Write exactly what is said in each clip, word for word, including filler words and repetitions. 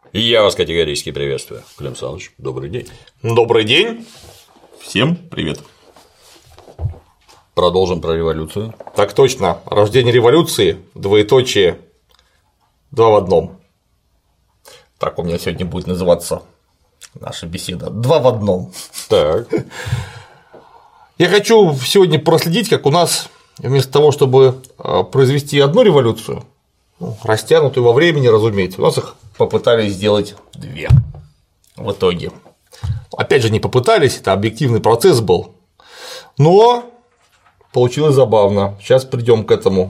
И я вас категорически приветствую. Клим Саныч, добрый день. Добрый день. Всем привет. Продолжим про революцию. Так точно. Рождение революции, двоеточие, два в одном. Так у меня сегодня будет называться наша беседа. Два в одном. Так. Я хочу сегодня проследить, как у нас вместо того, чтобы произвести одну революцию, ну, растянутую во времени, разумеется, у нас их попытались сделать две в итоге. Опять же, не попытались, это объективный процесс был, но получилось забавно. Сейчас придем к этому.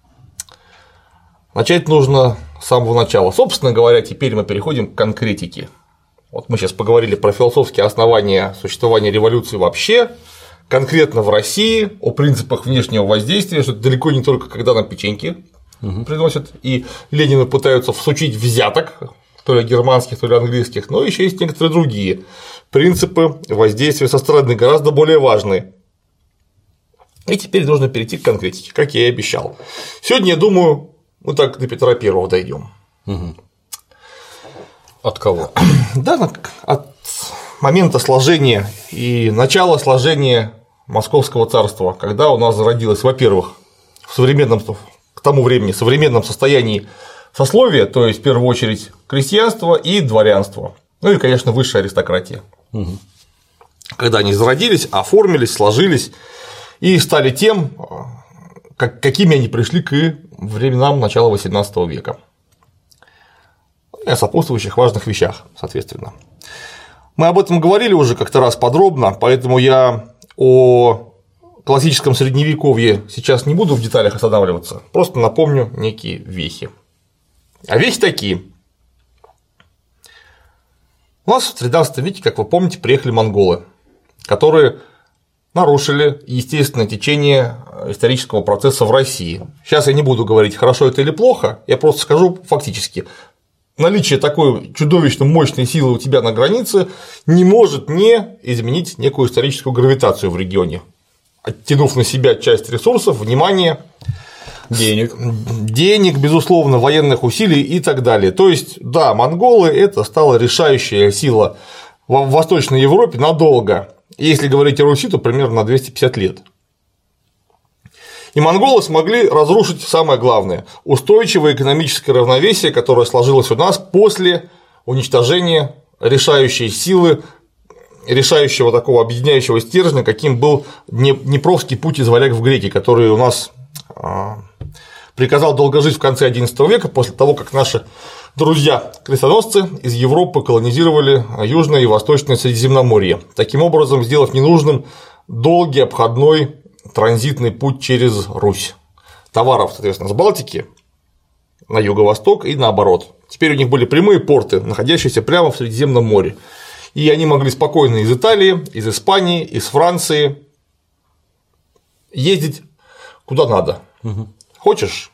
Начать нужно с самого начала. Собственно говоря, теперь мы переходим к конкретике. Вот мы сейчас поговорили про философские основания существования революции вообще, конкретно в России, о принципах внешнего воздействия, что это далеко не только когда нам печеньки угу. приносят, и Ленина пытаются всучить взяток, то ли германских, то ли английских, но еще есть некоторые другие принципы воздействия со стороны, гораздо более важные. И теперь нужно перейти к конкретике, как я и обещал. Сегодня, я думаю, мы так до Петра Первого дойдем. Угу. От кого? Да, от момента сложения и начала сложения Московского царства, когда у нас зародилось, во-первых, в современном, к тому времени, в современном состоянии сословие, то есть в первую очередь крестьянство и дворянство, ну и, конечно, высшая аристократия. Угу. Когда они зародились, оформились, сложились и стали тем, какими они пришли к временам начала восемнадцатого века. И о сопутствующих важных вещах, соответственно. Мы об этом говорили уже как-то раз подробно, поэтому я о классическом средневековье сейчас не буду в деталях останавливаться, просто напомню некие вехи. А вехи такие. У нас в тринадцатом веке, как вы помните, приехали монголы, которые нарушили естественное течение исторического процесса в России. Сейчас я не буду говорить, хорошо это или плохо, я просто скажу фактически. Наличие такой чудовищно мощной силы у тебя на границе не может не изменить некую историческую гравитацию в регионе, оттянув на себя часть ресурсов, внимания, денег, денег, безусловно, военных усилий и так далее. То есть, да, монголы – это стала решающая сила в Восточной Европе надолго. Если говорить о Руси, то примерно на двести пятьдесят лет. И монголы смогли разрушить самое главное – устойчивое экономическое равновесие, которое сложилось у нас после уничтожения решающей силы, решающего такого объединяющего стержня, каким был Днепровский путь из Варяг в греки, который у нас приказал долго жить в конце одиннадцатого века, после того, как наши друзья-крестоносцы из Европы колонизировали Южное и Восточное Средиземноморье, таким образом сделав ненужным долгий обходной транзитный путь через Русь. Товаров, соответственно, с Балтики на юго-восток и наоборот. Теперь у них были прямые порты, находящиеся прямо в Средиземном море. И они могли спокойно из Италии, из Испании, из Франции ездить куда надо. Угу. Хочешь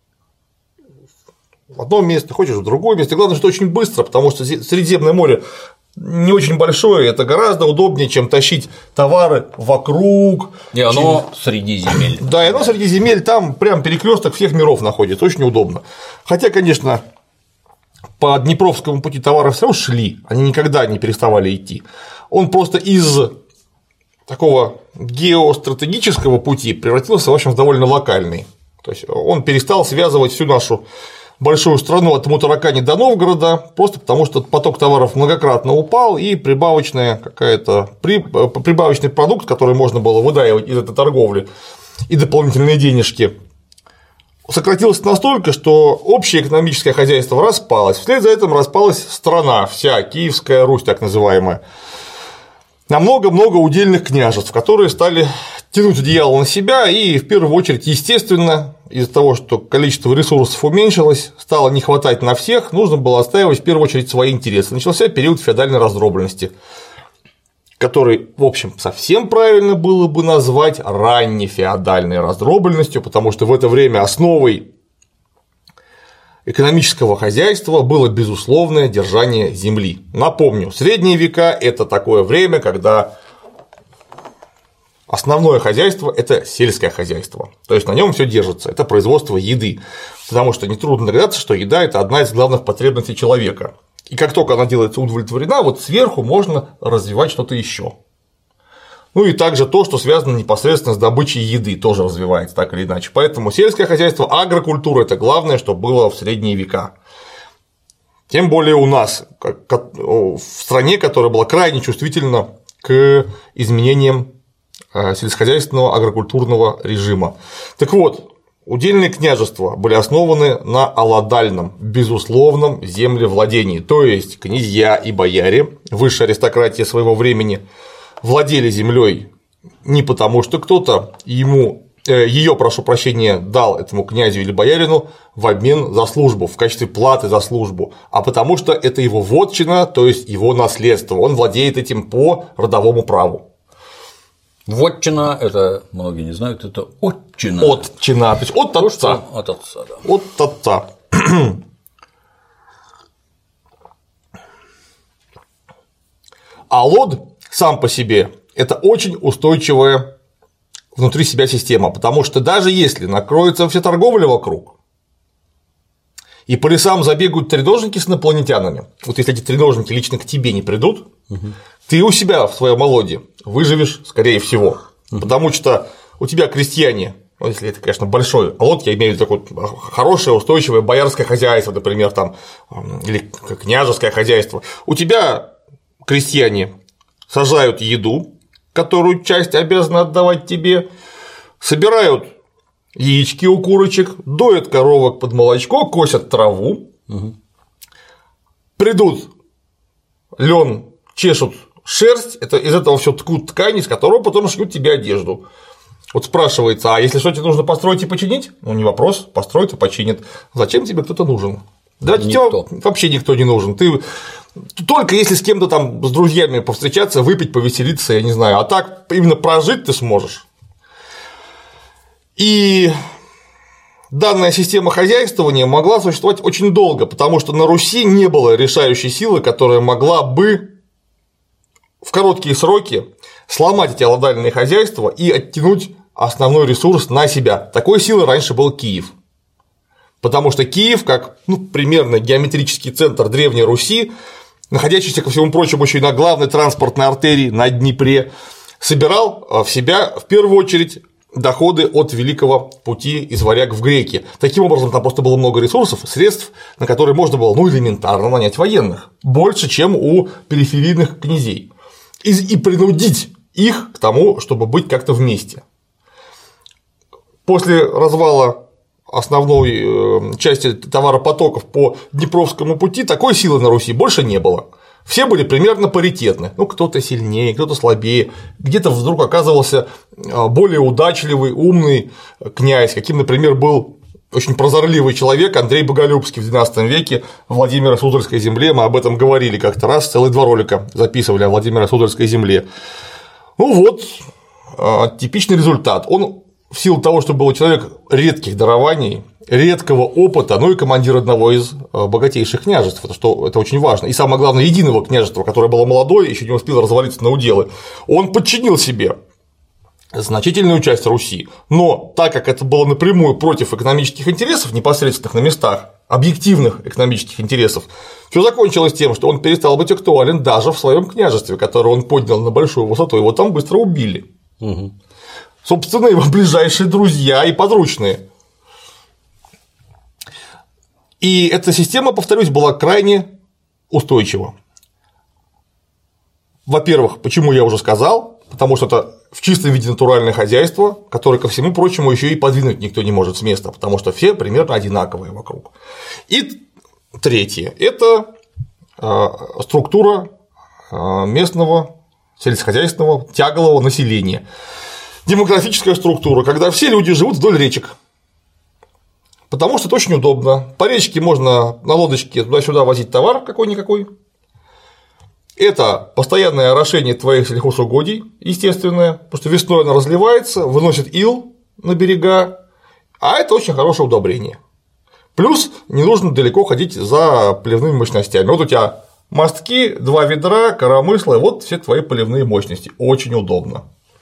в одно место, хочешь в другое место. Главное, что очень быстро, потому что Средиземное море не очень большое, это гораздо удобнее, чем тащить товары вокруг. И оно через... среди земель. Да, и оно среди земель, там прям перекресток всех миров находится, очень удобно. Хотя, конечно, по Днепровскому пути товары все равно шли, они никогда не переставали идти. Он просто из такого геостратегического пути превратился, в общем, в довольно локальный. То есть он перестал связывать всю нашу большую страну от Мутаракани до Новгорода, просто потому что поток товаров многократно упал, и прибавочная какая-то прибавочный продукт, который можно было выдаивать из этой торговли, и дополнительные денежки, сократился настолько, что общее экономическое хозяйство распалось. Вслед за этим распалась страна, вся Киевская Русь, так называемая, на много-много удельных княжеств, которые стали тянуть одеяло на себя, и в первую очередь, естественно, из-за того, что количество ресурсов уменьшилось, стало не хватать на всех, нужно было отстаивать в первую очередь свои интересы. Начался период феодальной раздробленности, который, в общем, совсем правильно было бы назвать раннефеодальной раздробленностью, потому что в это время основой экономического хозяйства было безусловное держание земли. Напомню, средние века – это такое время, когда основное хозяйство – это сельское хозяйство, то есть на нем все держится, это производство еды, потому что нетрудно догадаться, что еда – это одна из главных потребностей человека. И как только она делается удовлетворена, вот сверху можно развивать что-то еще. Ну и также то, что связано непосредственно с добычей еды, тоже развивается так или иначе. Поэтому сельское хозяйство, агрокультура – это главное, что было в средние века. Тем более у нас, в стране, которая была крайне чувствительна к изменениям сельскохозяйственного агрокультурного режима. Так вот, удельные княжества были основаны на аллодальном, безусловном землевладении, то есть князья и бояре, высшая аристократия своего времени, владели землей не потому, что кто-то ему ее, прошу прощения, дал этому князю или боярину в обмен за службу, в качестве платы за службу, а потому что это его вотчина, то есть его наследство, он владеет этим по родовому праву. Вотчина – это, многие не знают, это отчина. Отчина, то есть от отца. От отца, да. От отца. А лод сам по себе – это очень устойчивая внутри себя система, потому что даже если накроется вся торговля вокруг, и по лесам забегают треножники с инопланетянами, вот если эти треножники лично к тебе не придут, угу. ты у себя в своем молоде выживешь, скорее всего, угу. потому что у тебя крестьяне, ну, если это, конечно, большой лот, я имею в виду такое хорошее, устойчивое боярское хозяйство, например, там, или княжеское хозяйство, у тебя крестьяне сажают еду, которую часть обязаны отдавать тебе, собирают яички у курочек, доят коровок под молочко, косят траву, угу. придут лен, чешут шерсть, это, из этого все ткут ткань, из которого потом шьют тебе одежду. Вот спрашивается, а если что тебе нужно построить и починить? Ну, не вопрос, построят и починят. Зачем тебе кто-то нужен? Да, никто. Тебе вообще никто не нужен. Ты только если с кем-то там с друзьями повстречаться, выпить, повеселиться, я не знаю, а так именно прожить ты сможешь. И данная система хозяйствования могла существовать очень долго, потому что на Руси не было решающей силы, которая могла бы в короткие сроки сломать эти аллодальные хозяйства и оттянуть основной ресурс на себя. Такой силой раньше был Киев. Потому что Киев, как ну, примерно геометрический центр Древней Руси, находящийся, ко всему прочему, еще и на главной транспортной артерии на Днепре, собирал в себя в первую очередь доходы от Великого пути из Варяг в Греки. Таким образом, там просто было много ресурсов, средств, на которые можно было ну, элементарно нанять военных, больше, чем у периферийных князей, и, и принудить их к тому, чтобы быть как-то вместе. После развала основной части товаропотоков по Днепровскому пути такой силы на Руси больше не было. Все были примерно паритетны, ну кто-то сильнее, кто-то слабее, где-то вдруг оказывался более удачливый, умный князь, каким, например, был очень прозорливый человек Андрей Боголюбский в двенадцатом веке в Владимиро-Суздальской земле, мы об этом говорили как-то раз, целые два ролика записывали о Владимиро-Суздальской земле. Ну вот, типичный результат. Он в силу того, что был человек редких дарований, редкого опыта, ну и командир одного из богатейших княжеств, это, что, это очень важно, и самое главное, единого княжества, которое было молодое, еще не успело развалиться на уделы, он подчинил себе значительную часть Руси, но так как это было напрямую против экономических интересов, непосредственных на местах, объективных экономических интересов, все закончилось тем, что он перестал быть актуален даже в своем княжестве, которое он поднял на большую высоту, его там быстро убили. Угу. Собственно, его ближайшие друзья и подручные. И эта система, повторюсь, была крайне устойчива. Во-первых, почему я уже сказал, потому что это в чистом виде натуральное хозяйство, которое, ко всему прочему, еще и подвинуть никто не может с места, потому что все примерно одинаковые вокруг. И третье – это структура местного сельскохозяйственного тяглового населения. Демографическая структура, когда все люди живут вдоль речек. Потому что это очень удобно. По речке можно на лодочке туда-сюда возить товар какой-никакой. Это постоянное орошение твоих сельхозугодий, естественное, потому что весной она разливается, выносит ил на берега, а это очень хорошее удобрение. Плюс не нужно далеко ходить за поливными мощностями. Вот у тебя мостки, два ведра, коромысла, и вот все твои поливные мощности. Очень удобно.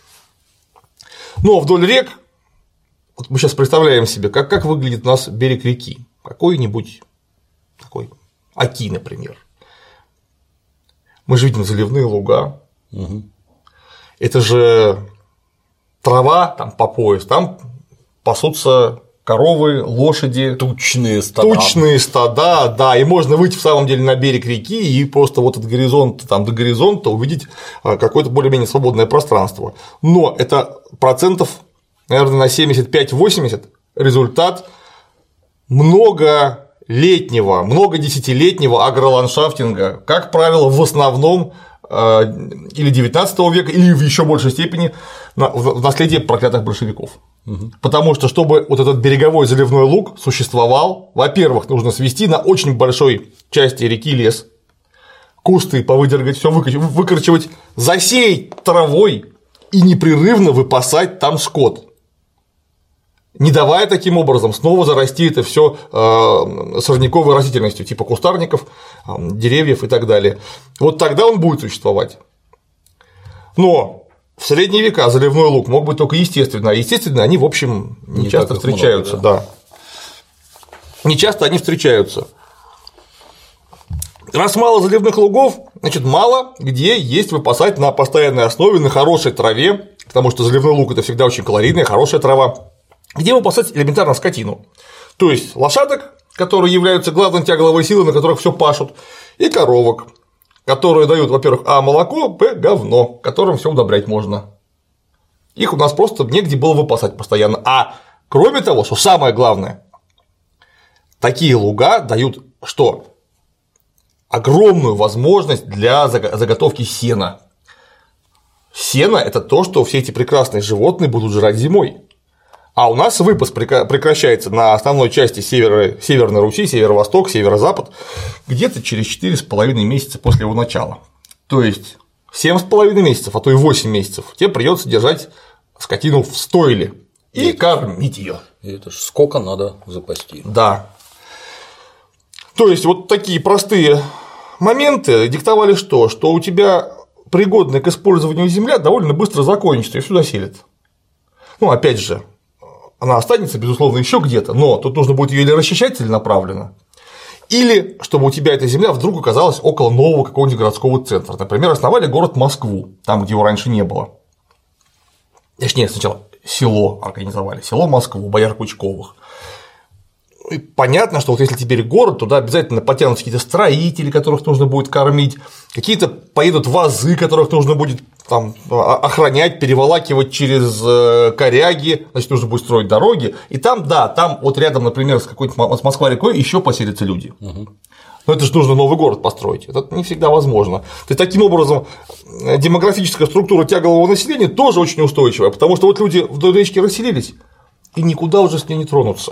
Но вдоль рек, вот мы сейчас представляем себе, как, как выглядит у нас берег реки, какой-нибудь такой Оки, например. Мы же видим заливные луга. Угу. Это же трава там по пояс, там пасутся коровы, лошади. Тучные стада. Тучные стада, да, и можно выйти в самом деле на берег реки и просто вот от горизонта там, до горизонта увидеть какое-то более-менее свободное пространство. Но это процентов, наверное, на семьдесят пять - восемьдесят результат многолетнего, многодесятилетнего агроландшафтинга, как правило, в основном или девятнадцатого века, или в еще большей степени в наследие проклятых большевиков. Угу. Потому что, чтобы вот этот береговой заливной луг существовал, во-первых, нужно свести на очень большой части реки лес, кусты повыдергать, все выкорчевать, засеять травой и непрерывно выпасать там скот, не давая таким образом снова зарасти это все сорняковой растительностью, типа кустарников, деревьев и так далее. Вот тогда он будет существовать. Но в средние века заливной луг мог быть только естественно, а естественно они, в общем, не, не часто встречаются. Много, да. Да. Не часто они встречаются. Раз мало заливных лугов, значит, мало где есть выпасать на постоянной основе, на хорошей траве, потому что заливной луг – это всегда очень калорийная, хорошая трава, где выпасать элементарно скотину. То есть лошадок, которые являются главной тягловой силой, на которых все пашут, и коровок, которые дают, во-первых, а молоко, б говно, которым все удобрять можно. Их у нас просто негде было выпасать постоянно. А кроме того, что самое главное, такие луга дают что? Огромную возможность для заготовки сена. Сено – это то, что все эти прекрасные животные будут жрать зимой. А у нас выпас прекращается на основной части севера, Северной Руси, северо-восток, северо-запад где-то через четыре с половиной месяца после его начала. То есть семь с половиной месяцев, а то и восемь месяцев тебе придется держать скотину в стойле и, и кормить ее. И это ж сколько надо запасти. Да. То есть вот такие простые моменты диктовали что? Что у тебя пригодная к использованию земля довольно быстро закончится и все заселит. Ну, опять же, она останется, безусловно, еще где-то, но тут нужно будет ее или расчищать целенаправленно, или чтобы у тебя эта земля вдруг оказалась около нового какого-нибудь городского центра. Например, основали город Москву, там, где его раньше не было. Точнее, сначала село организовали, село Москву, бояр Кучковых. И понятно, что вот если теперь город, туда обязательно потянутся какие-то строители, которых нужно будет кормить, какие-то поедут вазы, которых нужно будет там охранять, переволакивать через коряги, значит, нужно будет строить дороги. И там, да, там вот рядом, например, с какой-то с Москва-рекой еще поселятся люди. Угу. Но это же нужно новый город построить. Это не всегда возможно. То есть, таким образом, демографическая структура тяглового населения тоже очень устойчивая, потому что вот люди вдоль речки расселились и никуда уже с ней не тронутся.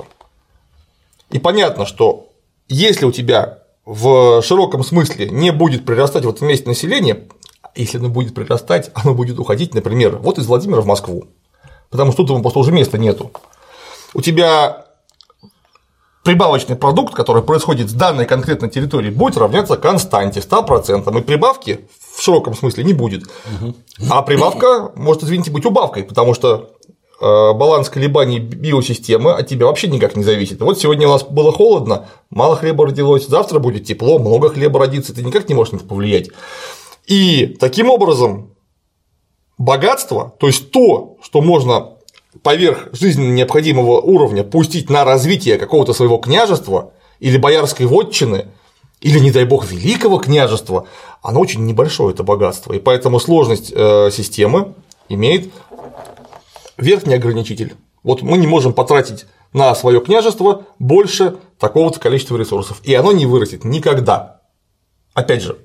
И понятно, что если у тебя в широком смысле не будет прирастать в этом месте население, если оно будет прирастать, оно будет уходить, например, вот из Владимира в Москву, потому что тут ему просто уже места нету. У тебя прибавочный продукт, который происходит с данной конкретной территории, будет равняться константе сто процентов, и прибавки в широком смысле не будет. А прибавка может, извините, быть убавкой, потому что баланс колебаний биосистемы от тебя вообще никак не зависит. Вот сегодня у нас было холодно, мало хлеба родилось, завтра будет тепло, много хлеба родится, ты никак не можешь на это повлиять. И таким образом богатство, то есть то, что можно поверх жизненно необходимого уровня пустить на развитие какого-то своего княжества или боярской вотчины, или, не дай бог, великого княжества, оно очень небольшое, это богатство. И поэтому сложность системы имеет верхний ограничитель. Вот мы не можем потратить на свое княжество больше такого-то количества ресурсов, и оно не вырастет никогда. Опять же,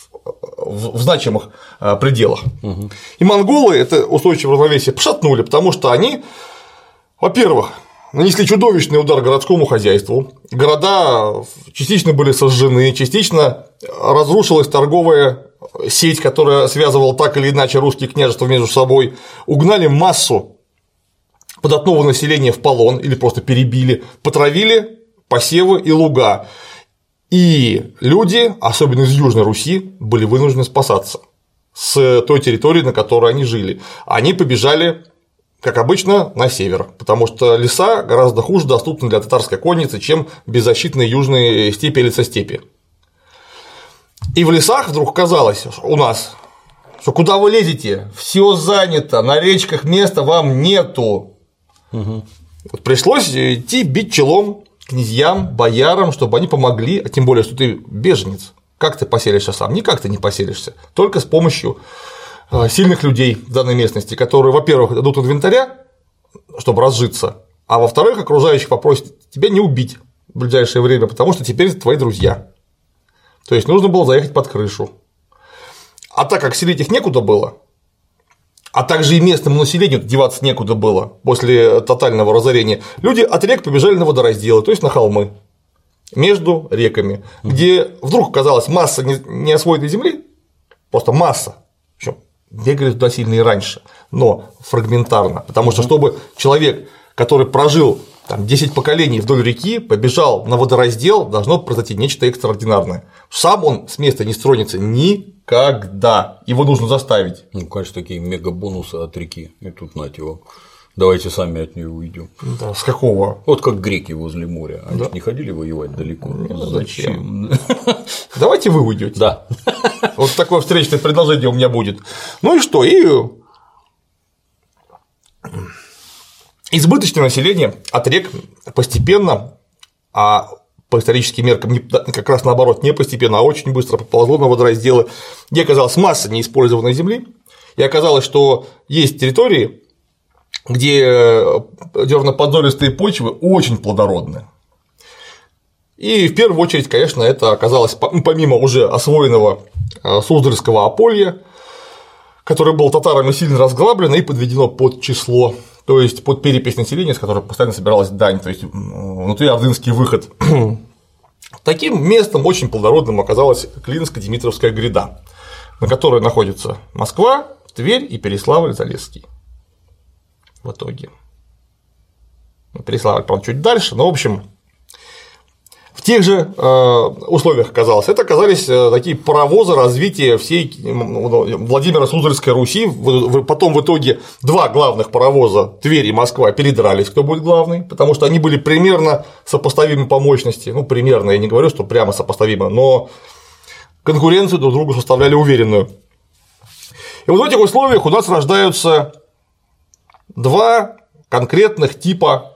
в значимых пределах. Угу. И монголы это устойчивое равновесие пошатнули, потому что они, во-первых, нанесли чудовищный удар городскому хозяйству, города частично были сожжены, частично разрушилась торговая сеть, которая связывала так или иначе русские княжества между собой, угнали массу податного населения в полон или просто перебили, потравили посевы и луга. И люди, особенно из Южной Руси, были вынуждены спасаться с той территории, на которой они жили. Они побежали, как обычно, на север, потому что леса гораздо хуже доступны для татарской конницы, чем беззащитные южные степи или состепи. И в лесах вдруг казалось у нас, что куда вы лезете, все занято, на речках места вам нету. Угу. Вот пришлось идти бить челом князьям, боярам, чтобы они помогли, а тем более, что ты беженец. Как ты поселишься сам? Никак ты не поселишься, только с помощью сильных людей в данной местности, которые, во-первых, дадут инвентаря, чтобы разжиться, а во-вторых, окружающих попросят тебя не убить в ближайшее время, потому что теперь это твои друзья. То есть нужно было заехать под крышу. А так как селить их некуда было, а также и местному населению деваться некуда было после тотального разорения, люди от рек побежали на водоразделы, то есть на холмы между реками, где вдруг оказалась масса неосвоенной земли, просто масса, причем бегали туда сильно и раньше, но фрагментарно, потому что чтобы человек, который прожил там десять поколений вдоль реки, побежал на водораздел, должно произойти нечто экстраординарное. Сам он с места не стронется никогда, его нужно заставить. Ну, конечно, такие мега-бонусы от реки, и тут нате его. Давайте сами от нее уйдем. Да, с какого? Вот как греки возле моря. Они да. же не ходили воевать далеко. Ну, зачем? Давайте вы уйдете. Да. Вот такое встречное предложение у меня будет. Ну и что? И избыточное население от рек постепенно, а по историческим меркам как раз наоборот, не постепенно, а очень быстро поползло на водоразделы, где оказалась масса неиспользованной земли, и оказалось, что есть территории, где дерноподзолистые почвы очень плодородны. И в первую очередь, конечно, это оказалось помимо уже освоенного Суздальского Аполья, которое было татарами сильно разграблено и подведено под число, то есть под перепись населения, с которой постоянно собиралась дань, то есть внутри ордынский выход. Таким местом очень плодородным оказалась Клинско-Димитровская гряда, на которой находится Москва, Тверь и Переславль-Залесский. В итоге. Переславль, правда, чуть дальше, но, в общем, в тех же условиях оказалось. Это оказались такие паровозы развития всей Владимиро-Суздальской Руси. Потом в итоге два главных паровоза, Тверь и Москва, передрались, кто будет главный, потому что они были примерно сопоставимы по мощности. Ну, примерно, я не говорю, что прямо сопоставимы, но конкуренцию друг другу составляли уверенную. И вот в этих условиях у нас рождаются два конкретных типа,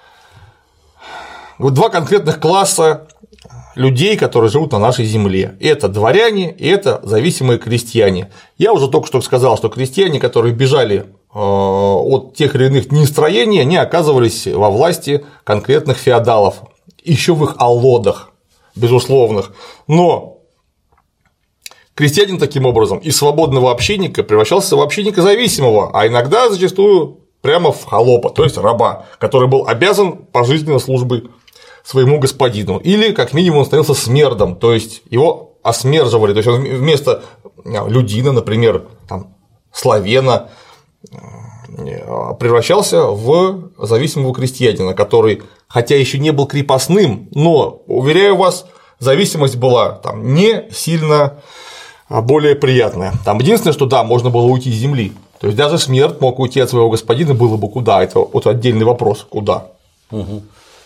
два конкретных класса людей, которые живут на нашей земле. Это дворяне и это зависимые крестьяне. Я уже только что сказал, что крестьяне, которые бежали от тех или иных нестроений, они оказывались во власти конкретных феодалов, еще в их аллодах, безусловных. Но крестьянин таким образом из свободного общинника превращался в общинника зависимого, а иногда зачастую прямо в холопа, то есть раба, который был обязан пожизненно службой своему господину, или как минимум он становился смердом, то есть его осмерживали, то есть он вместо людина, например, там, славена, превращался в зависимого крестьянина, который, хотя еще не был крепостным, но, уверяю вас, зависимость была там не сильно более приятная. Там единственное, что да, можно было уйти с земли. То есть даже смерть мог уйти от своего господина, было бы куда, это вот отдельный вопрос, куда. Угу.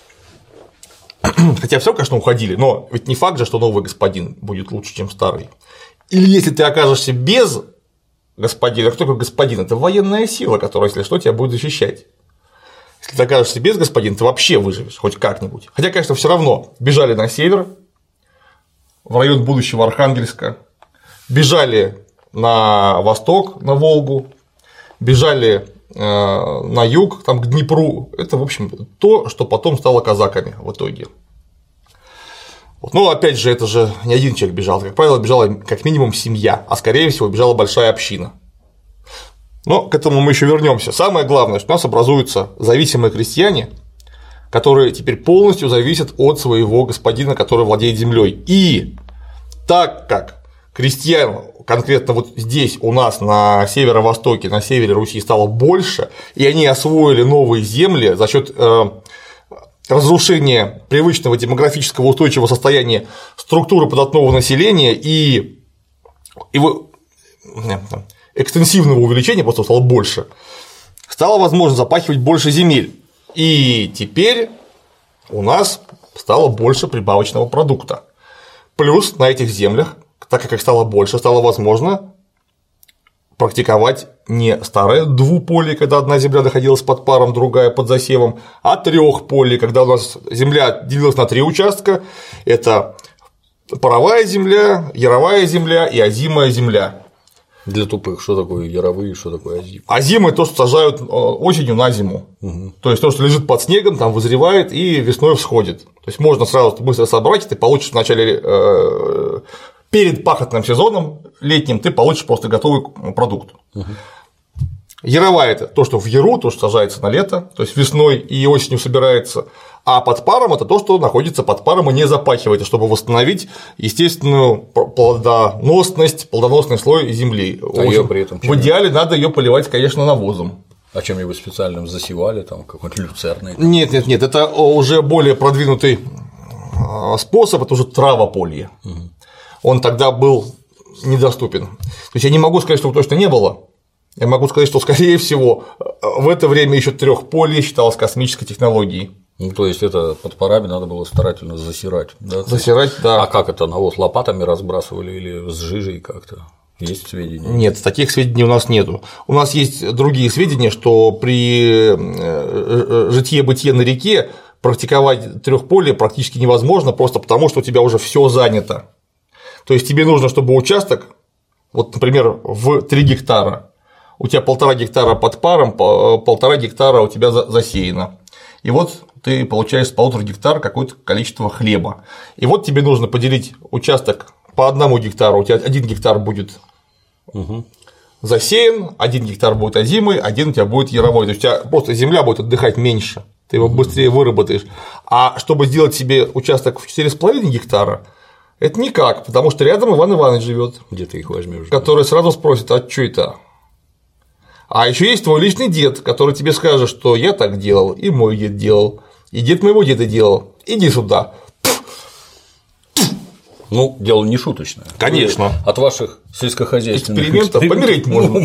Хотя все, конечно, уходили, но ведь не факт же, что новый господин будет лучше, чем старый. Или если ты окажешься без господина, кто такой господин? Это военная сила, которая, если что, тебя будет защищать. Если ты окажешься без господина, ты вообще выживешь, хоть как-нибудь. Хотя, конечно, все равно бежали на север, в район будущего Архангельска, бежали на восток, на Волгу, бежали на юг, там, к Днепру. Это, в общем, то, что потом стало казаками в итоге. Вот. Но опять же, это же не один человек бежал, как правило, бежала как минимум семья, а скорее всего бежала большая община. Но к этому мы еще вернемся. Самое главное, что у нас образуются зависимые крестьяне, которые теперь полностью зависят от своего господина, который владеет землей. И так как крестьян конкретно вот здесь у нас на северо-востоке, на севере Руси стало больше, и они освоили новые земли за счет разрушения привычного демографического устойчивого состояния структуры податного населения и его экстенсивного увеличения просто стало больше, стало возможно запахивать больше земель. И теперь у нас стало больше прибавочного продукта. Плюс на этих землях так как их стало больше, стало возможно практиковать не старое двуполе, когда одна земля находилась под паром, другая под засевом, а трехполе, когда у нас земля делилась на три участка – это паровая земля, яровая земля и озимая земля. Для тупых, что такое яровые, что такое озимые? Озимые – то, что сажают осенью на зиму, угу. То есть то, что лежит под снегом, там вызревает и весной всходит. То есть можно сразу быстро собрать, и ты получишь вначале э, перед пахотным сезоном летним ты получишь просто готовый продукт. Угу. Яровая – это то, что в яру, то, что сажается на лето, то есть весной и осенью собирается, а под паром – это то, что находится под паром и не запахивается, чтобы восстановить естественную плодоносность, плодоносный слой земли. А её при этом в идеале надо ее поливать, конечно, навозом. А чем-нибудь специальным засевали, там какой-то люцерной? Нет, нет, нет, это уже более продвинутый способ, это уже травополье. Угу. Он тогда был недоступен. То есть я не могу сказать, что его точно не было. Я могу сказать, что, скорее всего, в это время еще трехполье считалось космической технологией. Ну, то есть это под парами надо было старательно засирать, да? Засирать, да. А как это, навоз лопатами разбрасывали или с жижей как-то? Есть сведения? Нет, таких сведений у нас нету. У нас есть другие сведения, что при житье-бытие на реке практиковать трехполье практически невозможно, просто потому что у тебя уже все занято. То есть тебе нужно, чтобы участок, вот, например, в три гектара, у тебя полтора гектара под паром, полтора гектара у тебя засеяно. И вот ты получаешь с полутора гектара какое-то количество хлеба. И вот тебе нужно поделить участок по одному гектару, у тебя один гектар будет угу. засеян, один гектар будет озимый, один у тебя будет яровой. То есть у тебя просто земля будет отдыхать меньше, ты его быстрее выработаешь. А чтобы сделать себе участок в четыре с половиной гектара, это никак, потому что рядом Иван Иванович живет. Где ты их возьмешь? Который сразу спросит: а что это? А еще есть твой личный дед, который тебе скажет, что я так делал, и мой дед делал, и дед моего деда делал. Иди сюда. Ну, дело не шуточное. Конечно. Вы от ваших сельскохозяйственных экспериментов помереть можно.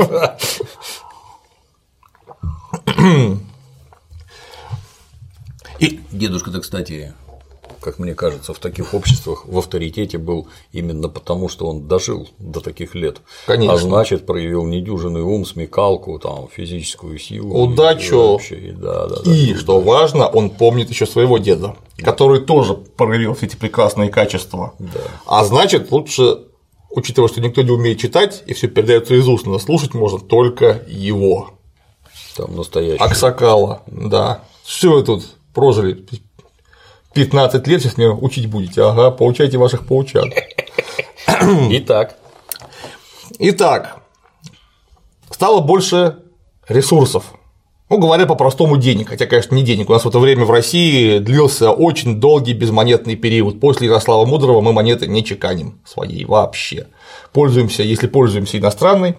И дедушка-то, кстати, как мне кажется, в таких обществах в авторитете был именно потому, что он дожил до таких лет. Конечно. А значит, проявил недюжинный ум, смекалку, там, физическую силу. Удачу. И, вообще, и, да, да, и да, что да. важно, он помнит еще своего деда, да. который тоже проявил все эти прекрасные качества. Да. А значит, лучше, учитывая, что никто не умеет читать и все передается из уст, но слушать можно только его. Там настоящий. Аксакала, да. Что вы тут прожили? пятнадцать лет сейчас меня учить будете, ага, поучайте ваших паучат. Итак. Итак, стало больше ресурсов. Ну, говоря по-простому, денег, хотя, конечно, не денег. У нас в это время в России длился очень долгий безмонетный период. После Ярослава Мудрого мы монеты не чеканим своей вообще. Пользуемся, если пользуемся иностранной,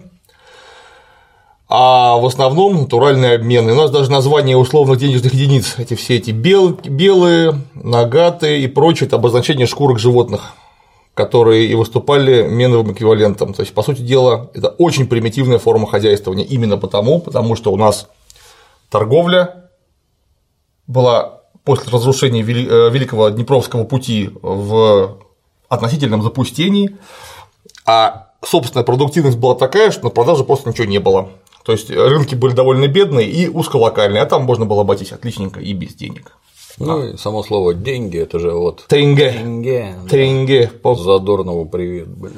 а в основном натуральные обмены. У нас даже название условных денежных единиц, эти все эти бел, белые, нагаты и прочее, это обозначение шкурок животных, которые и выступали меновым эквивалентом. То есть, по сути дела, это очень примитивная форма хозяйствования. Именно потому, потому что у нас торговля была после разрушения Великого Днепровского пути в относительном запустении, а собственная продуктивность была такая, что на продаже просто ничего не было. То есть рынки были довольно бедные и узколокальные, а там можно было обойтись отличненько и без денег. Ну и само слово деньги, это же вот тенге. Тенге. Тенге. Да. Задорнову привет, блин.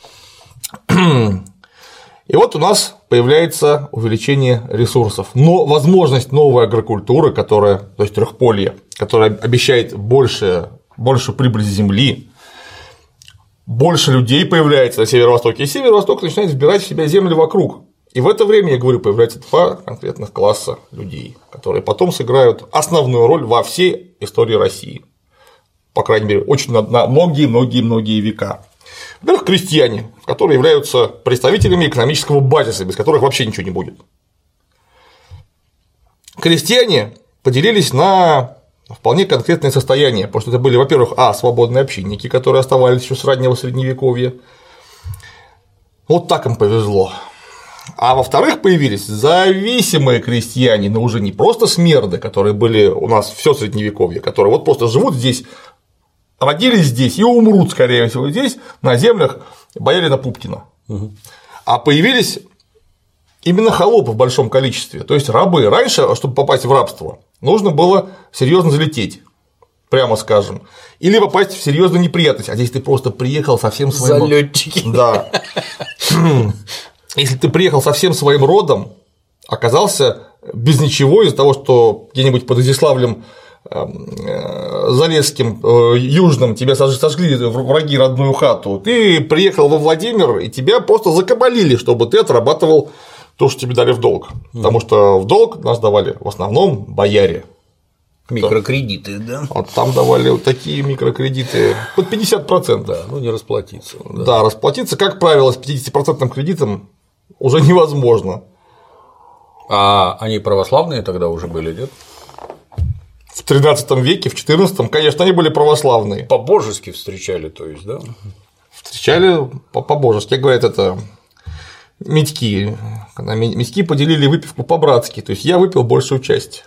И вот у нас появляется увеличение ресурсов, но возможность новой агрокультуры, которая, то есть трехполье, которая обещает больше, больше прибыли земли, больше людей появляется на северо-востоке, и северо-восток начинает вбирать в себя земли вокруг. И в это время, я говорю, появляются два конкретных класса людей, которые потом сыграют основную роль во всей истории России. По крайней мере, очень на многие-многие-многие века. Во-первых, крестьяне, которые являются представителями экономического базиса, без которых вообще ничего не будет. Крестьяне поделились на вполне конкретные состояния, потому что это были, во-первых, а, свободные общинники, которые оставались еще с раннего Средневековья. Вот так им повезло. А во-вторых, появились зависимые крестьяне, но уже не просто смерды, которые были у нас все Средневековье, которые вот просто живут здесь родились здесь и умрут, скорее всего, здесь, на землях боярина Пупкина. Угу. А появились именно холопы в большом количестве, то есть рабы. Раньше, чтобы попасть в рабство, нужно было серьезно залететь, прямо скажем, или попасть в серьезную неприятность. А здесь ты просто приехал со всем своим. Залетчики. Да. Если ты приехал со всем своим родом, оказался без ничего из-за того, что где-нибудь под Изяславлем Залесским, Южным тебя сожгли враги родную хату, ты приехал во Владимир, и тебя просто закабалили, чтобы ты отрабатывал то, что тебе дали в долг. Потому что в долг нас давали в основном бояре. Микрокредиты, да? Вот там давали вот такие микрокредиты под пятьдесят процентов. Да, ну не расплатиться. Да. да, расплатиться, как правило, с пятидесятипроцентным кредитом уже невозможно. А они православные тогда уже были, нет? В тринадцатом веке, в четырнадцатом, конечно, они были православные. По-божески встречали, то есть, да? Встречали по-божески, говорят, это медьки. Когда медьки поделили выпивку по-братски, то есть я выпил большую часть.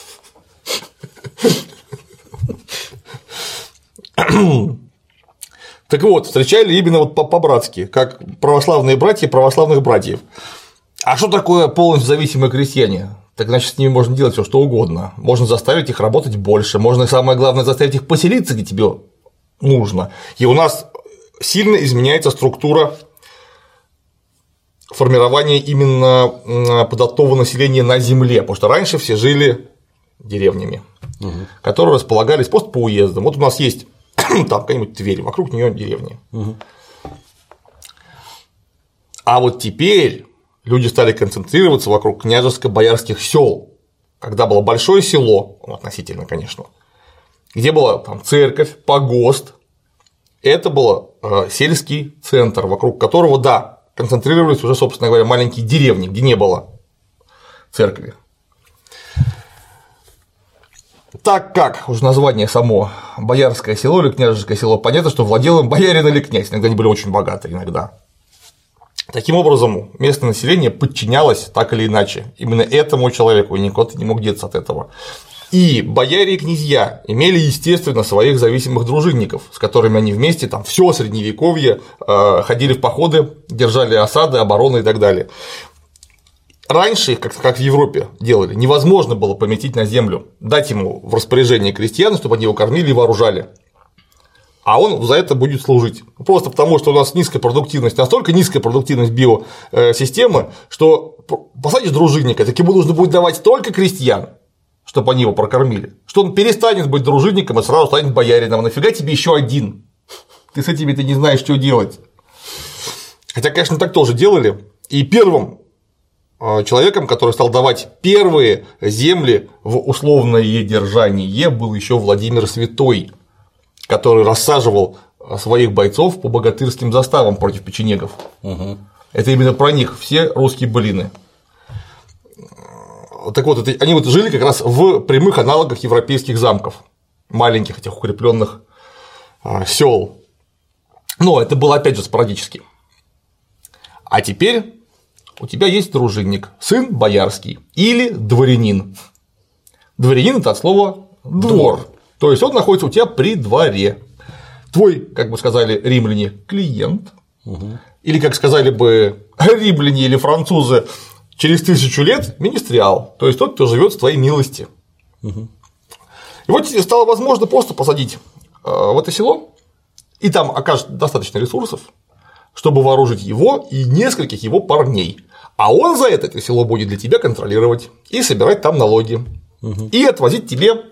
Так вот, встречали именно вот по-братски, как православные братья православных братьев. А что такое полностью зависимые крестьяне? Так значит, с ними можно делать все, что угодно. Можно заставить их работать больше, можно, самое главное, заставить их поселиться, где тебе нужно. И у нас сильно изменяется структура формирования именно податного населения на земле, потому что раньше все жили деревнями, угу. которые располагались просто по уездам. Вот у нас есть там какая-нибудь Тверь, вокруг нее деревни. Угу. А вот теперь люди стали концентрироваться вокруг княжеско-боярских сел, когда было большое село, относительно, конечно, где была там церковь, погост. Это был э, сельский центр, вокруг которого, да, концентрировались уже, собственно говоря, маленькие деревни, где не было церкви. Так как уже название само боярское село или княжеское село, понятно, что владел им боярин или князь, иногда они были очень богаты, иногда. Таким образом, местное население подчинялось так или иначе именно этому человеку, и никто не мог деться от этого. И бояре и князья имели, естественно, своих зависимых дружинников, с которыми они вместе там все средневековье ходили в походы, держали осады, обороны и так далее. Раньше, как, как в Европе делали, невозможно было поместить на землю, дать ему в распоряжение крестьян, чтобы они его кормили и вооружали. А он за это будет служить. Просто потому, что у нас низкая продуктивность, настолько низкая продуктивность биосистемы, что посадишь дружинника, так ему нужно будет давать столько крестьян, чтобы они его прокормили, что он перестанет быть дружинником и сразу станет боярином. Нафига тебе еще один? Ты с этими ты не знаешь, что делать. Хотя, конечно, так тоже делали. И первым человеком, который стал давать первые земли в условное держание, был еще Владимир Святой, который рассаживал своих бойцов по богатырским заставам против печенегов. Угу. Это именно про них все русские былины. Так вот, это, они вот жили как раз в прямых аналогах европейских замков, маленьких этих укрепленных сел. Но это было опять же спорадически. А теперь у тебя есть дружинник, сын боярский или дворянин. Дворянин – это от слова двор. То есть он находится у тебя при дворе. Твой, как бы сказали римляне, клиент, угу. или, как сказали бы римляне или французы, через тысячу лет министриал, то есть тот, кто живет с твоей милости. Угу. И вот стало возможно просто посадить в это село, и там окажется достаточно ресурсов, чтобы вооружить его и нескольких его парней. А он за это это село будет для тебя контролировать и собирать там налоги, угу. и отвозить тебе.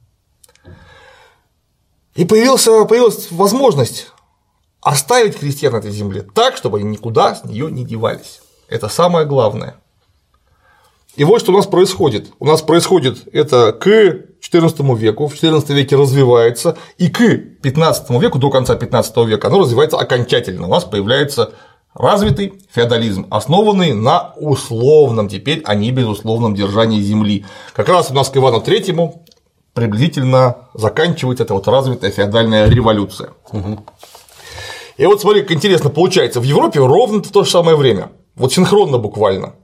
И появился, появилась возможность оставить крестьян на этой земле так, чтобы они никуда с нее не девались. Это самое главное. И вот что у нас происходит. У нас происходит это к четырнадцатому веку, в четырнадцатом веке развивается, и к пятнадцатому веку, до конца пятнадцатого века, оно развивается окончательно. У нас появляется развитый феодализм, основанный на условном, теперь, а не безусловном держании земли. Как раз у нас к Ивану Третьему приблизительно заканчивается эта вот развитая феодальная революция. Угу. И вот смотри, как интересно получается, в Европе ровно в то же самое время, вот синхронно буквально,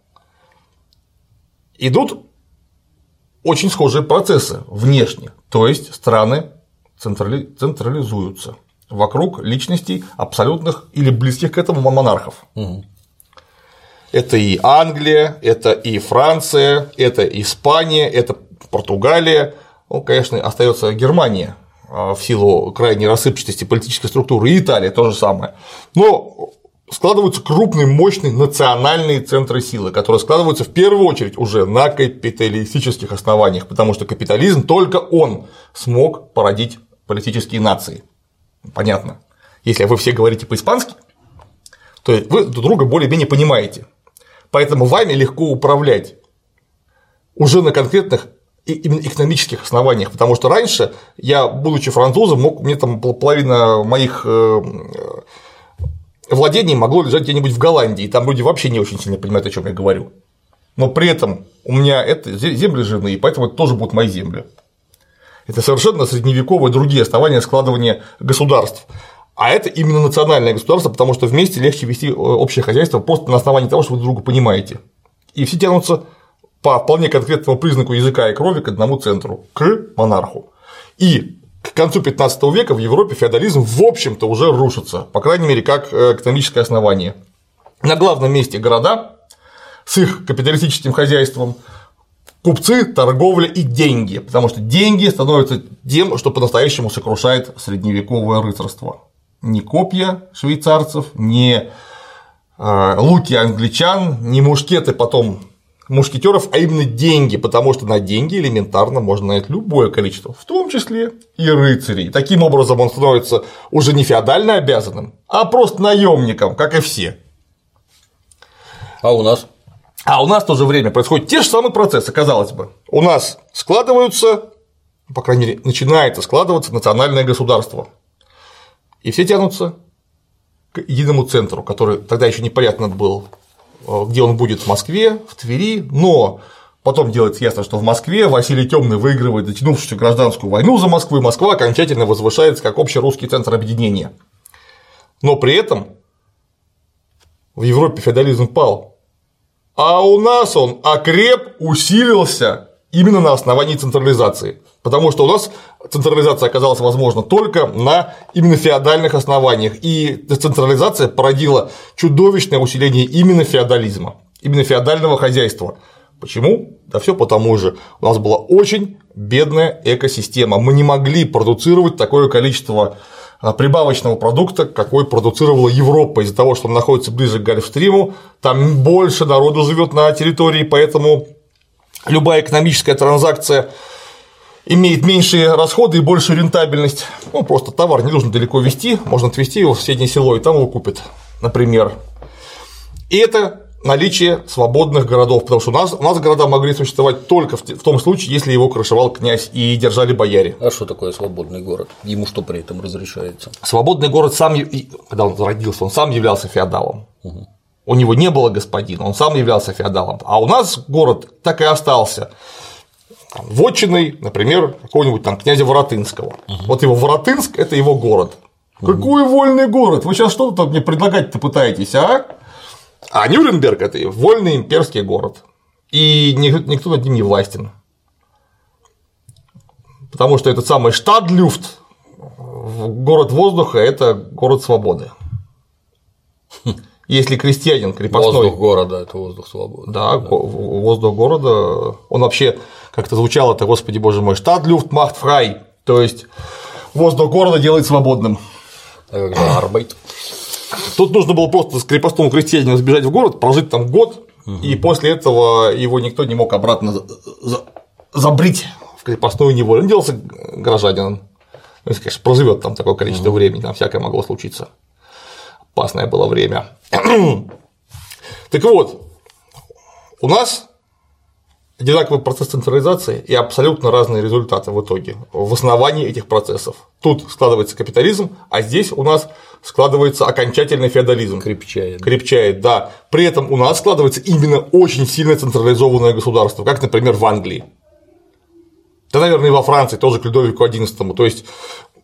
идут очень схожие процессы внешне, то есть страны централи... централизуются вокруг личностей абсолютных или близких к этому монархов. Угу. Это и Англия, это и Франция, это Испания, это Португалия, ну, конечно, остается Германия в силу крайней рассыпчатости политической структуры, и Италия то же самое. Но складываются крупные, мощные национальные центры силы, которые складываются в первую очередь уже на капиталистических основаниях, потому что капитализм только он смог породить политические нации. Понятно. Если вы все говорите по-испански, то вы друг друга более-менее понимаете. Поэтому вами легко управлять уже на конкретных именно экономических основаниях, потому что раньше я, будучи французом, мог, мне там половина моих владений могло лежать где-нибудь в Голландии, и там люди вообще не очень сильно понимают, о чем я говорю. Но при этом у меня это земли жирные, и поэтому это тоже будут мои земли. Это совершенно средневековые другие основания складывания государств. А это именно национальное государство, потому что вместе легче вести общее хозяйство просто на основании того, что вы друг друга понимаете. И все тянутся по вполне конкретному признаку языка и крови к одному центру – к монарху. И к концу пятнадцатого века в Европе феодализм в общем-то уже рушится, по крайней мере, как экономическое основание. На главном месте города с их капиталистическим хозяйством, купцы, торговля и деньги, потому что деньги становятся тем, что по-настоящему сокрушает средневековое рыцарство. Не копья швейцарцев, не луки англичан, не мушкеты потом мушкетеров, а именно деньги, потому что на деньги элементарно можно нанять любое количество, в том числе и рыцарей. Таким образом, он становится уже не феодально обязанным, а просто наемником, как и все. А у нас? А у нас в то же время происходят те же самые процессы, казалось бы. У нас складываются, по крайней мере, начинается складываться национальное государство. И все тянутся к единому центру, который тогда еще непонятно был, где он будет, в Москве, в Твери, но потом делается ясно, что в Москве Василий Темный выигрывает затянувшуюся гражданскую войну за Москву, и Москва окончательно возвышается как общерусский центр объединения. Но при этом в Европе феодализм пал, а у нас он окреп, усилился именно на основании централизации. Потому что у нас централизация оказалась возможна только на именно феодальных основаниях, и децентрализация породила чудовищное усиление именно феодализма, именно феодального хозяйства. Почему? Да все потому же. У нас была очень бедная экосистема. Мы не могли продуцировать такое количество прибавочного продукта, какой продуцировала Европа, из-за того, что он находится ближе к Гольфстриму, там больше народу живет на территории, поэтому любая экономическая транзакция имеет меньшие расходы и большую рентабельность. Ну, просто товар не нужно далеко везти, можно отвезти его в соседнее село, и там его купят, например. И это наличие свободных городов, потому что у нас, у нас города могли существовать только в том случае, если его крышевал князь и держали бояре. А что такое свободный город? Ему что при этом разрешается? Свободный город сам, когда он родился, он сам являлся феодалом. Угу. У него не было господина, он сам являлся феодалом. А у нас город так и остался вотчиной, например, какого-нибудь там князя Воротынского. Угу. Вот его Воротынск – это его город. Угу. Какой вольный город? Вы сейчас что-то мне предлагать-то пытаетесь, а? А Нюрнберг – это вольный имперский город, и никто над ним не властен. Потому что этот самый Штадлюфт, город воздуха – это город свободы. Если крестьянин крепостной… Воздух города – это воздух свободы. Да, да, воздух города, он вообще как-то звучал, это, господи боже мой, Штадлюфт macht frei, то есть воздух города делает свободным. А как же Арбайт? Тут нужно было просто с крепостному крестьянину сбежать в город, прожить там год, угу. И после этого его никто не мог обратно за за забрить в крепостную неволю. Он делался горожанином. Если, конечно, проживет там такое количество угу. времени, там всякое могло случиться. Опасное было время. Так вот, у нас одинаковый процесс централизации и абсолютно разные результаты в итоге в основании этих процессов. Тут складывается капитализм, а здесь у нас складывается окончательный феодализм. Крепчает. Крепчает, да. При этом у нас складывается именно очень сильно централизованное государство, как, например, в Англии. Да, наверное, и во Франции тоже к Людовику одиннадцатому. То есть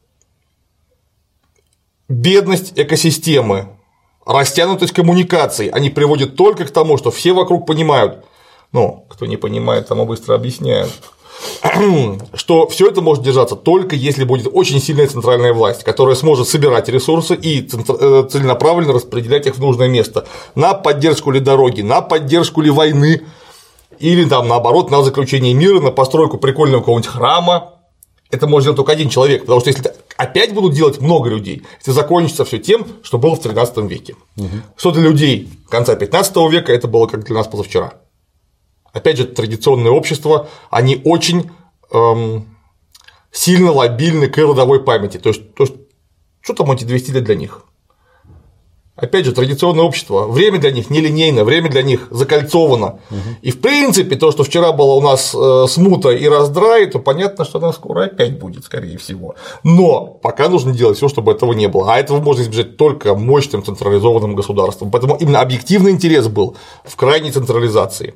бедность экосистемы, растянутость коммуникаций, они приводят только к тому, что все вокруг понимают. Ну, кто не понимает, тому быстро объясняют. что все это может держаться только если будет очень сильная центральная власть, которая сможет собирать ресурсы и целенаправленно распределять их в нужное место на поддержку ли дороги, на поддержку ли войны, или там наоборот на заключение мира, на постройку прикольного какого-нибудь храма. Это может сделать только один человек, потому что если опять будут делать много людей, это закончится все тем, что было в тринадцатом веке. Угу. Что для людей конца пятнадцатого века это было как для нас позавчера. Опять же, традиционные общества, они очень эм, сильно лобильны к родовой памяти. То есть, то, что там эти двести лет для них? Опять же, традиционное общество, время для них нелинейно, время для них закольцовано. Угу. И в принципе, то, что вчера было у нас смута и раздрай, то понятно, что она скоро опять будет, скорее всего. Но пока нужно делать все, чтобы этого не было. А этого можно избежать только мощным централизованным государством. Поэтому именно объективный интерес был в крайней централизации.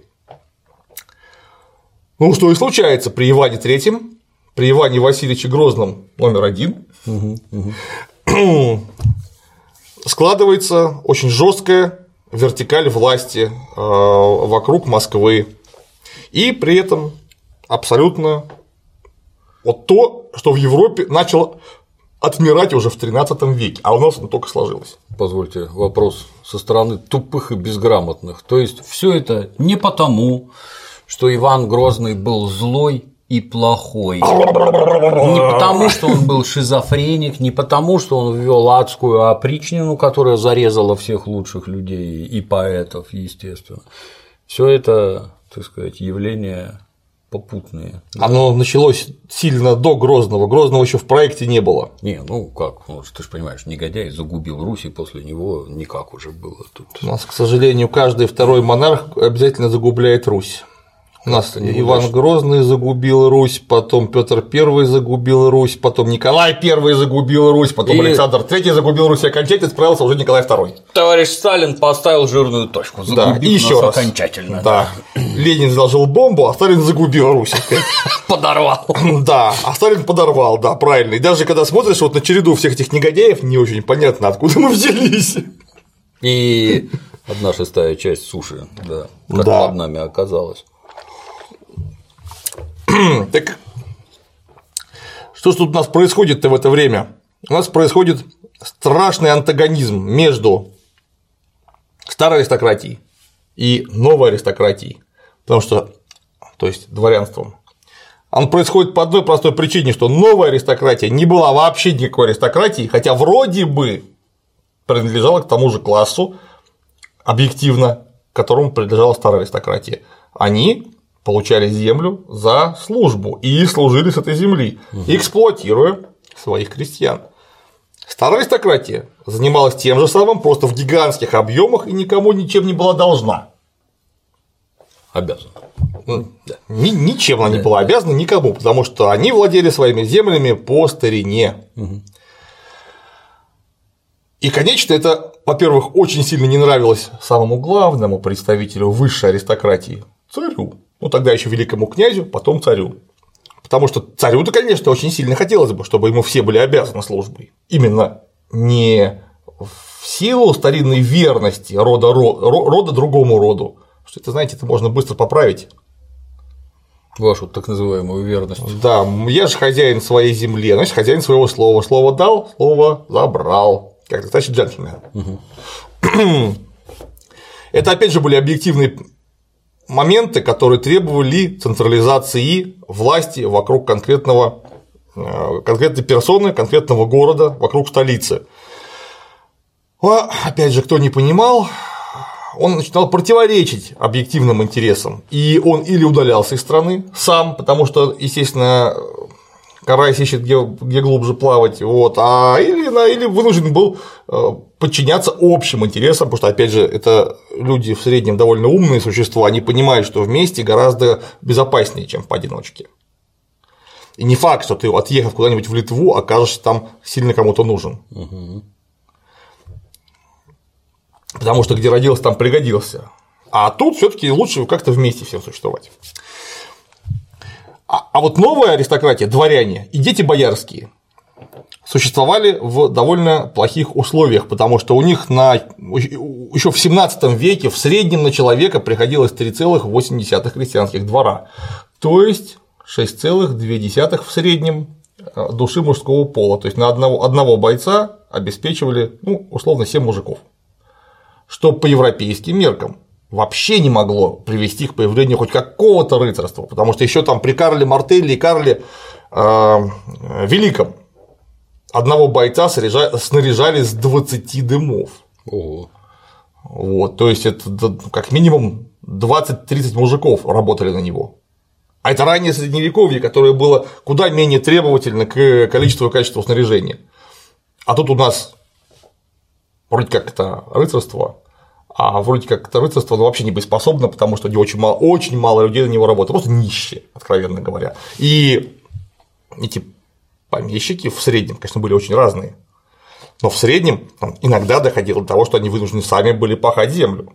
Ну, что и случается при Иване Третьем, при Иване Васильевиче Грозном номер один. Угу, угу. Складывается очень жесткая вертикаль власти вокруг Москвы, и при этом абсолютно вот то, что в Европе начало отмирать уже в тринадцатом веке, а у нас оно только сложилось. Позвольте вопрос со стороны тупых и безграмотных. То есть все это не потому, что Иван Грозный был злой и плохой. Не потому, что он был шизофреник, не потому, что он ввел адскую опричнину, которая зарезала всех лучших людей и поэтов, естественно. Все это, так сказать, явления попутные. Оно началось сильно до Грозного. Грозного еще в проекте не было. Не, ну как, ну, ты же понимаешь, негодяй загубил Русь, и после него никак уже было тут. У нас, к сожалению, каждый второй монарх обязательно загубляет Русь. У нас Иван Грозный загубил Русь, потом Петр Первый загубил Русь, потом Николай Первый загубил Русь, потом и... Александр Третий загубил Русь, и окончательно справился уже Николай Второй. Товарищ Сталин поставил жирную точку, загубив да, еще нас раз. окончательно. Да. Ленин заложил бомбу, а Сталин загубил Русь. Подорвал. Да, а Сталин подорвал, да, правильно. И даже когда смотришь вот на череду всех этих негодяев, не очень понятно, откуда мы взялись. И одна шестая часть суши, да, как да. под нами оказалась. Так что ж тут у нас происходит-то в это время? У нас происходит страшный антагонизм между старой аристократией и новой аристократией, потому что, то есть дворянством. Он происходит по одной простой причине, что новая аристократия не была вообще никакой аристократией, хотя вроде бы принадлежала к тому же классу объективно, которому принадлежала старая аристократия. Они получали землю за службу и служили с этой земли, угу. эксплуатируя своих крестьян. Старая аристократия занималась тем же самым, просто в гигантских объемах и никому ничем не была должна. Обязана. Да. Ничем она не была обязана никому, потому что они владели своими землями по старине. Угу. И, конечно, это, во-первых, очень сильно не нравилось самому главному представителю высшей аристократии – царю. Ну, тогда еще великому князю, потом царю. Потому что царю-то, конечно, очень сильно хотелось бы, чтобы ему все были обязаны службой. Именно не в силу старинной верности рода, рода другому роду. Что это, знаете, это можно быстро поправить. Вашу так называемую верность. Да, я же хозяин своей земли, значит, хозяин своего слова. Слово дал, слово забрал. Как значит джентльмен. Угу. Это, опять же, были объективные моменты, которые требовали централизации власти вокруг конкретного, конкретной персоны, конкретного города, вокруг столицы. А, опять же, кто не понимал, он начинал противоречить объективным интересам, и он или удалялся из страны сам, потому что, естественно, карась ищет, где, где глубже плавать, вот, а или, или вынужден был подчиняться общим интересам, потому что, опять же, это люди в среднем довольно умные существа, они понимают, что вместе гораздо безопаснее, чем поодиночке. И не факт, что ты, отъехав куда-нибудь в Литву, окажешься там сильно кому-то нужен. Угу. Потому что где родился, там пригодился. А тут все-таки лучше как-то вместе всем существовать. А вот новая аристократия, дворяне и дети боярские, существовали в довольно плохих условиях, потому что у них на... еще в семнадцатом веке в среднем на человека приходилось три целых восемь десятых крестьянских двора, то есть шесть целых две десятых в среднем души мужского пола. То есть на одного, одного бойца обеспечивали, ну, условно, семь мужиков. Что по европейским меркам вообще не могло привести к появлению хоть какого-то рыцарства, потому что еще там при Карле Мартелле и Карле э, Великом одного бойца снаряжали с двадцати дымов. Ого. Вот, то есть это как минимум двадцать-тридцать мужиков работали на него. А это раннее средневековье, которое было куда менее требовательно к количеству и качеству снаряжения. А тут у нас вроде как это рыцарство, а вроде как это рыцарство, но вообще не боеспособно, потому что очень мало, очень мало людей на него работает, просто нищие, откровенно говоря. И эти помещики в среднем, конечно, были очень разные, но в среднем там, иногда доходило до того, что они вынуждены сами были пахать землю.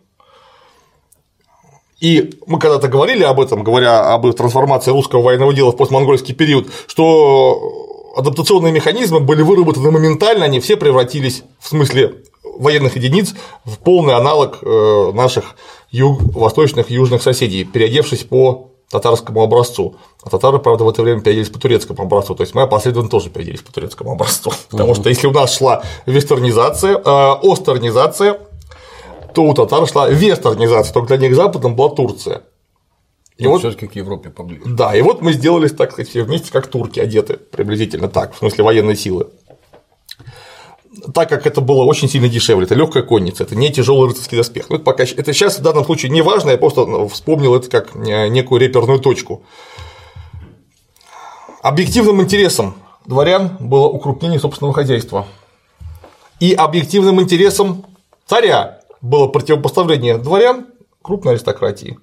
И мы когда-то говорили об этом, говоря об трансформации русского военного дела в постмонгольский период, что адаптационные механизмы были выработаны моментально, они все превратились в смысле военных единиц в полный аналог наших юг, восточных и южных соседей, переодевшись по татарскому образцу. А татары, правда, в это время переоделись по турецкому образцу, то есть мы последовательно тоже переоделись по турецкому образцу. Потому что если у нас шла вестернизация, э, остернизация, то у татар шла вестернизация, только для них западом была Турция. И вот все-таки к Европе поближе. Да, и вот мы сделались, так сказать, все вместе, как турки, одеты приблизительно так, в смысле военной силы. Так как это было очень сильно дешевле, это легкая конница, это не тяжелый рыцарский доспех. Ну, это, пока, это сейчас в данном случае не важно, я просто вспомнил это как некую реперную точку. Объективным интересом дворян было укрупнение собственного хозяйства. И объективным интересом царя было противопоставление дворян крупной аристократии.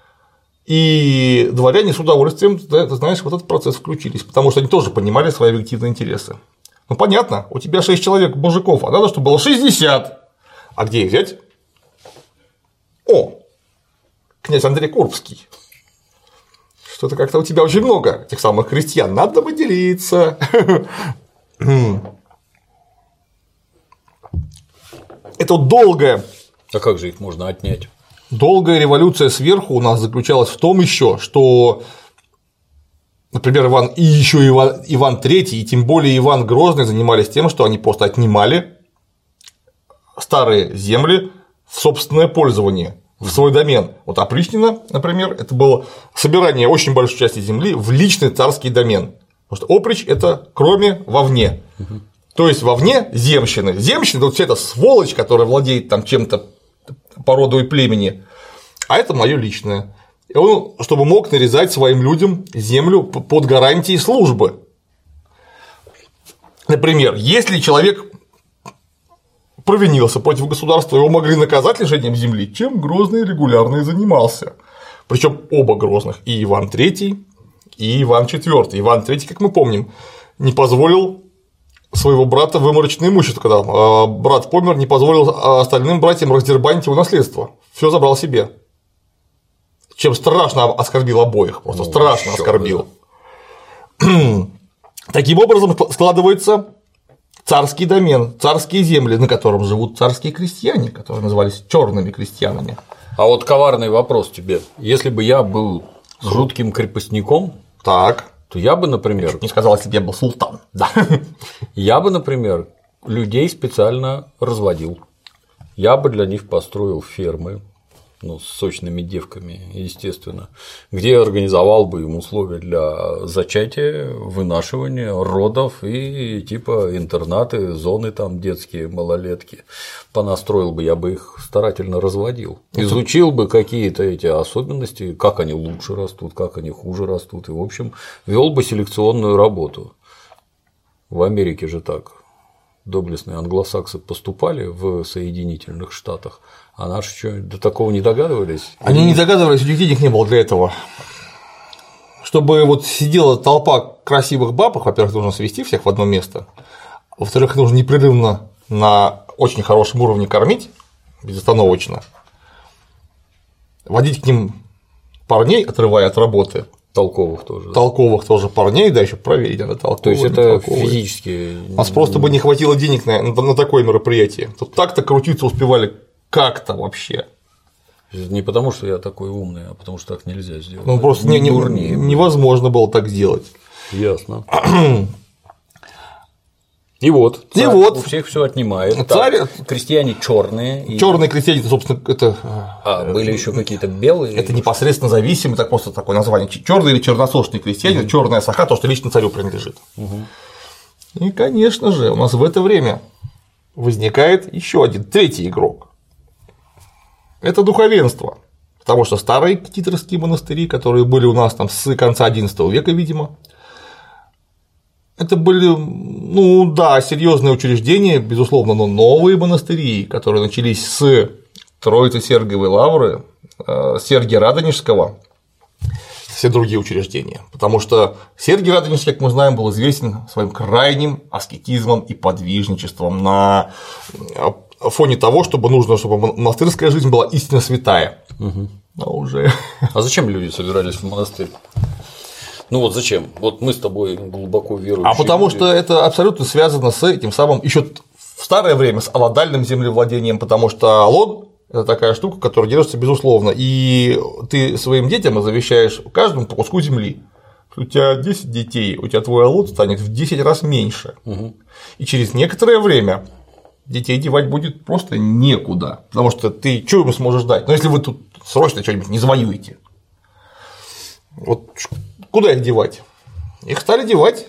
И дворяне с удовольствием, ты знаешь, в этот процесс включились, потому что они тоже понимали свои объективные интересы. Ну, понятно, у тебя шесть человек мужиков, а надо, чтобы было шестьдесят. А где их взять? О, князь Андрей Курбский. Что-то как-то у тебя очень много тех самых крестьян, надо поделиться. Это долгая. А как же их можно отнять? Долгая революция сверху у нас заключалась в том еще, что, например, Иван и еще Иван, Иван Третий, и тем более Иван Грозный занимались тем, что они просто отнимали старые земли в собственное пользование, в свой домен. Вот опричнина, например, это было собирание очень большой части земли в личный царский домен. Потому что опричь – это кроме вовне. Угу. То есть вовне земщины. Земщина – вот вся эта сволочь, которая владеет там чем-то по роду и племени, а это мое личное. И он, чтобы мог нарезать своим людям землю под гарантией службы. Например, если человек провинился против государства, его могли наказать лишением земли, чем Грозный регулярно и занимался. Причем оба Грозных, и Иван Третий, и Иван Четвёртый. Иван Третий, как мы помним, не позволил своего брата выморочное имущество, когда брат помер, не позволил остальным братьям раздербанить его наследство. Все забрал себе. Чем страшно оскорбил обоих, просто ну, страшно еще, оскорбил. Да. Таким образом складывается царский домен, царские земли, на котором живут царские крестьяне, которые назывались черными крестьянами. А вот коварный вопрос тебе. Если бы я был жутким крепостником, так. то я бы, например… Я не сказал, если бы я был султан. Да. Я бы, например, людей специально разводил. Я бы для них построил фермы, ну, с сочными девками, естественно, где организовал бы им условия для зачатия, вынашивания, родов и типа интернаты, зоны там детские, малолетки. Понастроил бы, я бы их старательно разводил. Изучил бы какие-то эти особенности, как они лучше растут, как они хуже растут, и, в общем, вел бы селекционную работу. В Америке же так. Доблестные англосаксы поступали в Соединительных Штатах, а наши что, до такого не догадывались? Они не догадывались, у них денег не было для этого. Чтобы вот сидела толпа красивых баб, их, во-первых, нужно свести всех в одно место, во-вторых, их нужно непрерывно на очень хорошем уровне кормить, безостановочно, водить к ним парней, отрывая от работы. Толковых тоже. Толковых да. тоже парней, да, еще проверить надо толковых. То есть это физически. У нас просто бы не хватило денег на, на такое мероприятие. Тут так-то крутиться успевали как-то вообще. Не потому, что я такой умный, а потому что так нельзя сделать. Ну, просто не, не, невозможно было так сделать. Ясно. И вот, и вот. У всех все отнимает. Царь... Крестьяне черные. И... Черные крестьяне, собственно, это. А, были еще какие-то белые. Это непосредственно зависимые, так просто такое название. Черные или черносошные крестьяне, угу. Черная саха, то, что лично царю принадлежит. Угу. И, конечно же, у нас в это время возникает еще один, третий игрок. Это духовенство. Потому что старые китайские монастыри, которые были у нас там с конца одиннадцатого века, видимо, это были, ну да, серьезные учреждения, безусловно, но новые монастыри, которые начались с Троицы Сергиевой Лавры, Сергия Радонежского, все другие учреждения. Потому что Сергий Радонежский, как мы знаем, был известен своим крайним аскетизмом и подвижничеством на фоне того, чтобы нужно, чтобы монастырская жизнь была истинно святая. Угу. А уже. А зачем люди собирались в монастырь? Ну вот зачем? Вот мы с тобой глубоко верующие. А потому люди. Что это абсолютно связано с этим самым еще в старое время с алодальным землевладением, потому что алод – это такая штука, которая держится безусловно, и ты своим детям завещаешь каждому по куску земли. У тебя десять детей, у тебя твой алод станет в десять раз меньше, угу. И через некоторое время детей девать будет просто некуда, потому что ты что ему сможешь дать? Ну, если вы тут срочно что-нибудь не завоюете. Вот куда их девать? Их стали девать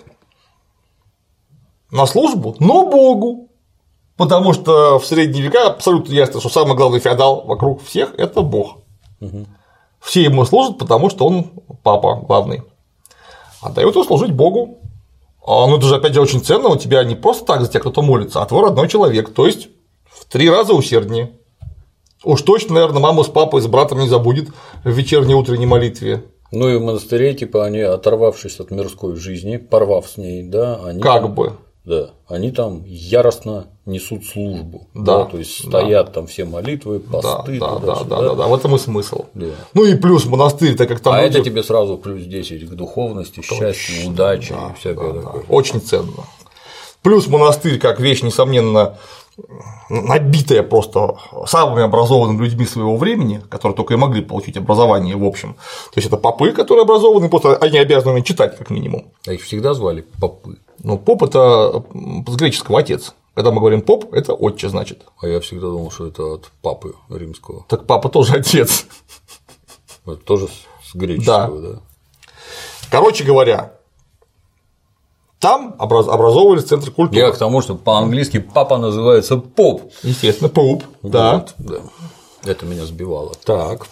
на службу, но Богу. Потому что в средние века абсолютно ясно, что самый главный феодал вокруг всех – это Бог. Угу. Все ему служат, потому что он папа главный. А дают его служить Богу. А, ну это же, опять же, очень ценно, у тебя не просто так за тебя кто-то молится, а твой родной человек, то есть в три раза усерднее. Уж точно, наверное, мама с папой, с братом не забудет в вечерней утренней молитве. Ну и в монастыре, типа, они, оторвавшись от мирской жизни, порвав с ней, да, они. Как там, бы. Да, они там яростно несут службу. Да, да то есть стоят да. там все молитвы, посты. Да, туда, да, сюда. да, да, да, в этом и смысл. Да. Ну и плюс монастырь, так как там. А люди... это тебе сразу плюс десять к духовности, счастью, удаче да, и всякое да, такое. Да. Очень ценно. Плюс монастырь, как вещь, несомненно, набитая просто самыми образованными людьми своего времени, которые только и могли получить образование в общем. То есть это попы, которые образованы, просто они обязаны читать, как минимум. А их всегда звали попы. Ну, поп – это с греческого отец. Когда мы говорим поп, это отче, значит. А я всегда думал, что это от папы римского. Так папа тоже отец. Это тоже с греческого, да. да. Короче говоря, там образовывались центры культуры. Я к тому, что по-английски папа называется поп. Естественно, поп, да. Вот, да. Это меня сбивало. Так.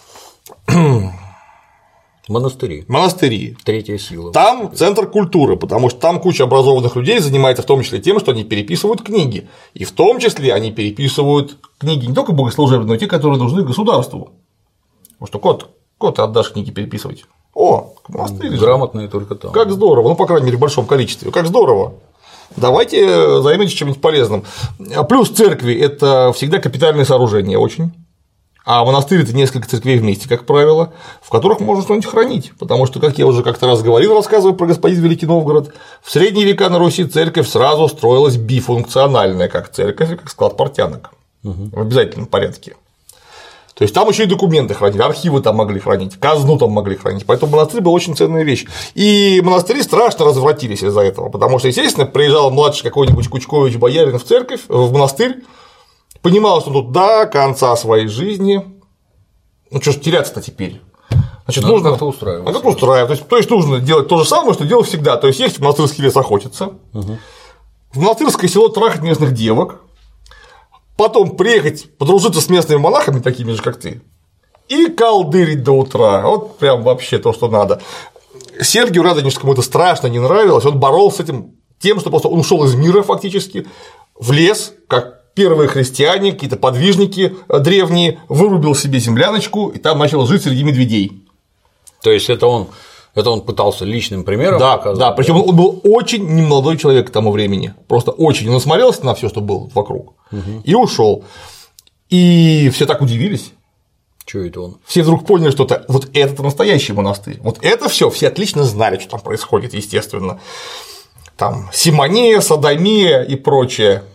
Монастыри. Монастыри. Третья сила. Там центр культуры, потому что там куча образованных людей занимается в том числе тем, что они переписывают книги. И в том числе они переписывают книги не только богослужебные, но и те, которые нужны государству. Потому что кот, кот ты отдашь книги переписывать. О, монастырь. Грамотные только там. Как здорово, ну, по крайней мере, в большом количестве. Как здорово. Давайте займемся чем-нибудь полезным. Плюс церкви – это всегда капитальное сооружение очень. А монастырь – это несколько церквей вместе, как правило, в которых можно что-нибудь хранить. Потому что, как я уже как-то раз говорил, рассказывая про господин Великий Новгород, в средние века на Руси церковь сразу строилась бифункциональная, как церковь и как склад портянок. Угу. В обязательном порядке. То есть там еще и документы хранили, архивы там могли хранить, казну там могли хранить. Поэтому монастырь был очень ценная вещь. И монастыри страшно развратились из-за этого. Потому что, естественно, приезжал младший какой-нибудь Кучкович боярин в церковь, в монастырь, понимал, что тут до конца своей жизни, ну что ж теряться-то теперь. Значит, надо нужно как-то устраиваться. А как устраивать? То есть, то есть нужно делать то же самое, что делал всегда. То есть ехать в монастырский лес охотиться, угу. в монастырское село трахать местных девок, потом приехать подружиться с местными монахами, такими же, как ты, и колдырить до утра. Вот прям вообще то, что надо. Сергию Радонежскому это страшно не нравилось, он боролся с этим тем, что просто он ушел из мира фактически в лес, как первые христиане, какие-то подвижники древние, вырубил себе земляночку и там начал жить среди медведей. То есть это он, это он пытался личным примером да, показать? Да, причем он был очень немолодой человек к тому времени, просто очень. Он насмотрелся на все, что было вокруг, угу. и ушел. И все так удивились. Что это он? Все вдруг поняли, что это, вот это настоящий монастырь. Вот это все, все отлично знали, что там происходит, естественно. Там симония, содомия и прочее.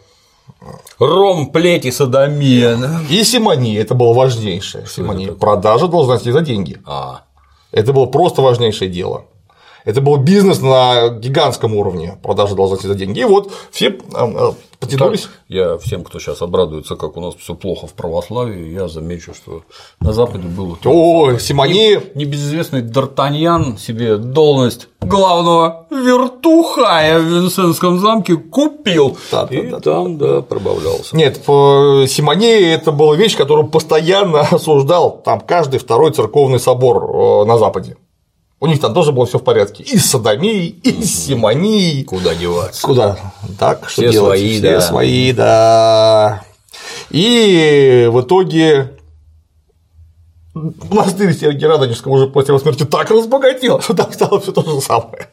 Ром, плеть и содомия. И симония, это было важнейшее. Симония. Продажа должностей за деньги. А. Это было просто важнейшее дело. Это был бизнес на гигантском уровне, продажа должностей за деньги. И вот все потянулись. Так, я всем, кто сейчас обрадуется, как у нас все плохо в православии, я замечу, что на Западе было. О, симония. Небезызвестный Д'Артаньян себе должность главного вертухая в Винсентском замке купил. Да, и да, там, да, да, пробавлялся. Нет, симония – это была вещь, которую постоянно осуждал там каждый второй церковный собор на Западе. У них там тоже было все в порядке. И с содомией, и с симонией. Куда деваться? Куда? Так, что все делать? Свои, все да. свои, да. И в итоге монастырь Сергия Радонежского уже после его смерти так разбогател, что там стало все то же самое.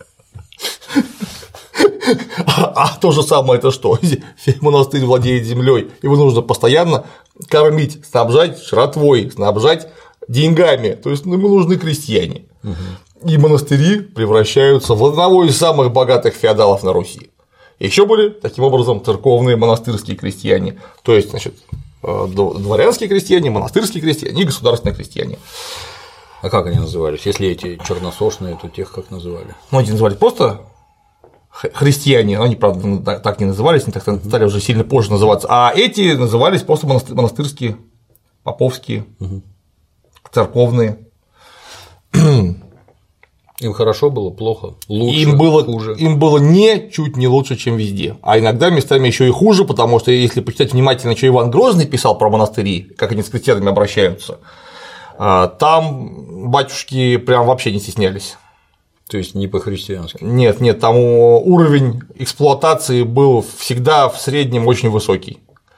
А то же самое это что? Монастырь владеет землей, его нужно постоянно кормить, снабжать жратвой, снабжать деньгами, то есть ему нужны крестьяне. Угу. И монастыри превращаются в одного из самых богатых феодалов на Руси. Еще были таким образом церковные монастырские крестьяне, то есть, значит, дворянские крестьяне, монастырские крестьяне и государственные крестьяне. А как они назывались? Если эти черносошные, то тех как называли? Ну, эти назывались просто христиане, они, правда, так не назывались, они так стали уже сильно позже называться, а эти назывались просто монастырские, поповские, угу. церковные. Им хорошо было, плохо, лучше, им было, хуже. Им было не чуть не лучше, чем везде, а иногда местами еще и хуже, потому что если почитать внимательно, что Иван Грозный писал про монастыри, как они с крестьянами обращаются, там батюшки прям вообще не стеснялись. То есть не по-христиански? Нет, нет, там уровень эксплуатации был всегда в среднем очень высокий.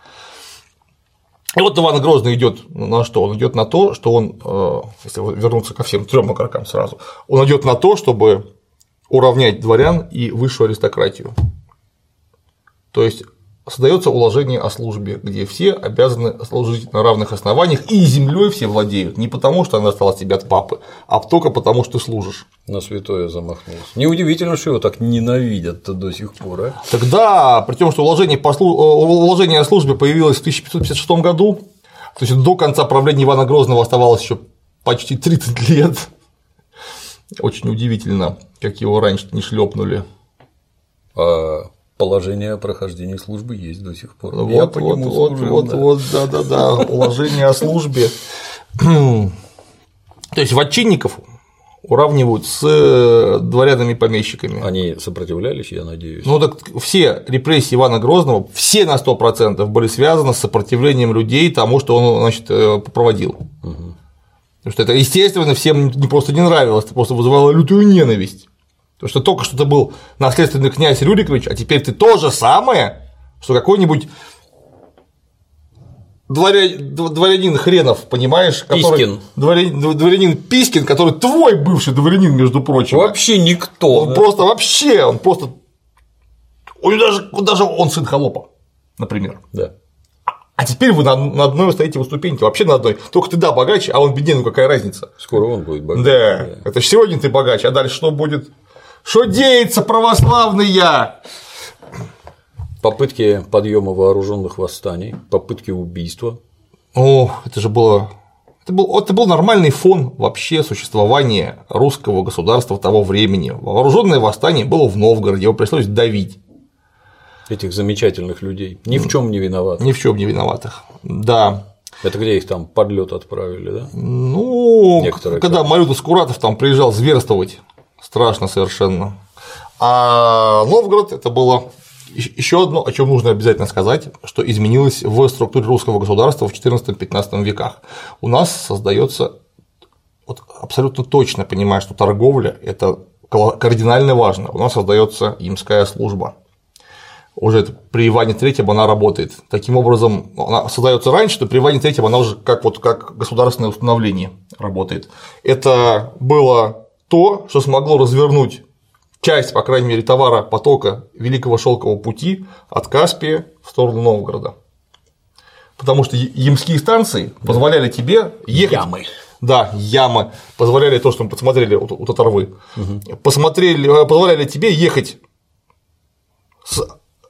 И вот Иван Грозный идет на что? Он идет на то, что он, если вернуться ко всем трем игрокам сразу, он идет на то, чтобы уравнять дворян и высшую аристократию. То есть создается уложение о службе, где все обязаны служить на равных основаниях, и землей все владеют не потому, что она осталась тебе от папы, а только потому, что ты служишь. На святое замахнулся. Неудивительно, что его так ненавидят-то до сих пор, а? Тогда, при том, что уложение, по слу... уложение о службе появилось в тысяча пятьсот пятьдесят шестом году, то есть до конца правления Ивана Грозного оставалось еще почти тридцать лет. Очень удивительно, как его раньше не шлепнули. А положение о прохождении службы есть до сих пор. Вот, Я по вот, нему вот, служил, вот, да. вот, да, да, да, уложение о службе. То есть вотчинников уравнивают с дворянами и помещиками. Они сопротивлялись, я надеюсь. Ну так все репрессии Ивана Грозного, все на сто процентов были связаны с сопротивлением людей тому, что он, значит, проводил. Угу. Потому что это, естественно, всем не просто не нравилось, это просто вызывало лютую ненависть. Потому что только что ты был наследственный князь Рюрикович, а теперь ты то же самое, что какой-нибудь дворя... дворянин хренов, понимаешь, который… Пискин. Дворянин... дворянин Пискин, который твой бывший дворянин, между прочим. Вообще никто. Он да? просто вообще, он просто. Он даже, даже он сын холопа, например. Да. А теперь вы на, на одной стоите в ступеньке, вообще на одной. Только ты да богаче, а он беднее, ну какая разница? Скоро он будет богаче. Да. да. Это ж сегодня ты богаче, а дальше что будет? Что деется, православные? Попытки подъема вооруженных восстаний, попытки убийства. О, это же было. Это был, это был нормальный фон вообще существования русского государства того времени. Вооруженное восстание было в Новгороде, его пришлось давить. Этих замечательных людей. Ни в чем не виноватых. Ни в чем не виноватых. Да. Это где их там под лед отправили, да? Ну, некоторые когда как... Малюта Скуратов там приезжал зверствовать, страшно совершенно. А Новгород это было еще одно, о чем нужно обязательно сказать, что изменилось в структуре русского государства в четырнадцатом-пятнадцатом веках. У нас создается, вот абсолютно точно понимаю, что торговля – это кардинально важно. У нас создается имская служба. Уже при Иване Третьем она работает. Таким образом, она создается раньше, то при Иване Третьем она уже как, вот, как государственное установление работает. Это было то, что смогло развернуть часть, по крайней мере, товаропотока Великого Шелкового пути от Каспия в сторону Новгорода. Потому что ямские станции позволяли тебе ехать. Ямы. Да, ямы. Позволяли то, что мы посмотрели у, у Татарвы. Угу. Посмотрели, позволяли тебе ехать с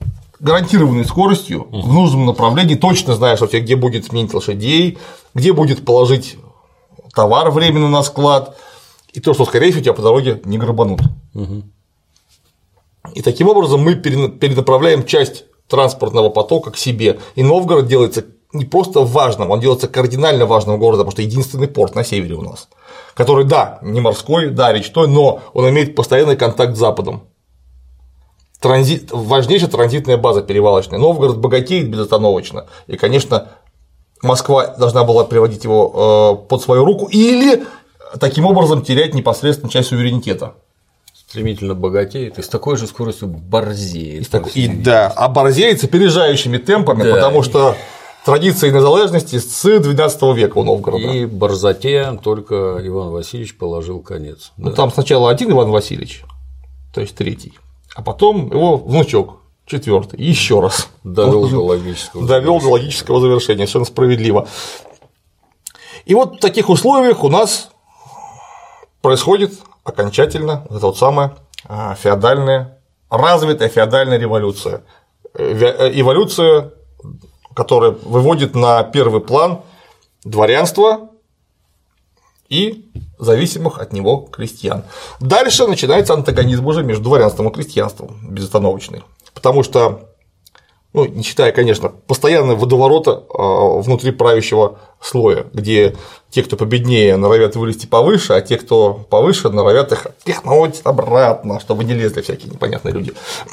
гарантированной скоростью в нужном направлении, точно знаешь, что у тебя где будет сменить лошадей, где будет положить товар временно на склад, и то, что, скорее всего, тебя по дороге не грабанут. Угу. И таким образом мы перенаправляем часть транспортного потока к себе, и Новгород делается не просто важным, он делается кардинально важным городом, потому что единственный порт на севере у нас, который, да, не морской, да, речной, но он имеет постоянный контакт с Западом. Транзит, важнейшая транзитная база перевалочная. Новгород богатеет безостановочно, и, конечно, Москва должна была приводить его под свою руку или таким образом терять непосредственно часть суверенитета. Стремительно богатеет и с такой же скоростью борзеет. И, так, и да, а борзеет с опережающими темпами, да, потому что традиции незалежности с двенадцатого века у Новгорода. И борзоте только Иван Васильевич положил конец. Ну, да. Там сначала один Иван Васильевич, то есть третий, а потом его внучок, четвертый, и еще раз. Довел до логического Довел до логического завершения, совершенно справедливо. И вот в таких условиях у нас происходит окончательно вот эта вот самая феодальная, развитая феодальная революция. Эволюция, которая выводит на первый план дворянство и зависимых от него крестьян. Дальше начинается антагонизм уже между дворянством и крестьянством безостановочный, потому что, ну, не считая, конечно, постоянного водоворота внутри правящего слоя, где те, кто победнее, норовят вылезти повыше, а те, кто повыше, норовят их отпихнуть обратно, чтобы не лезли всякие непонятные люди.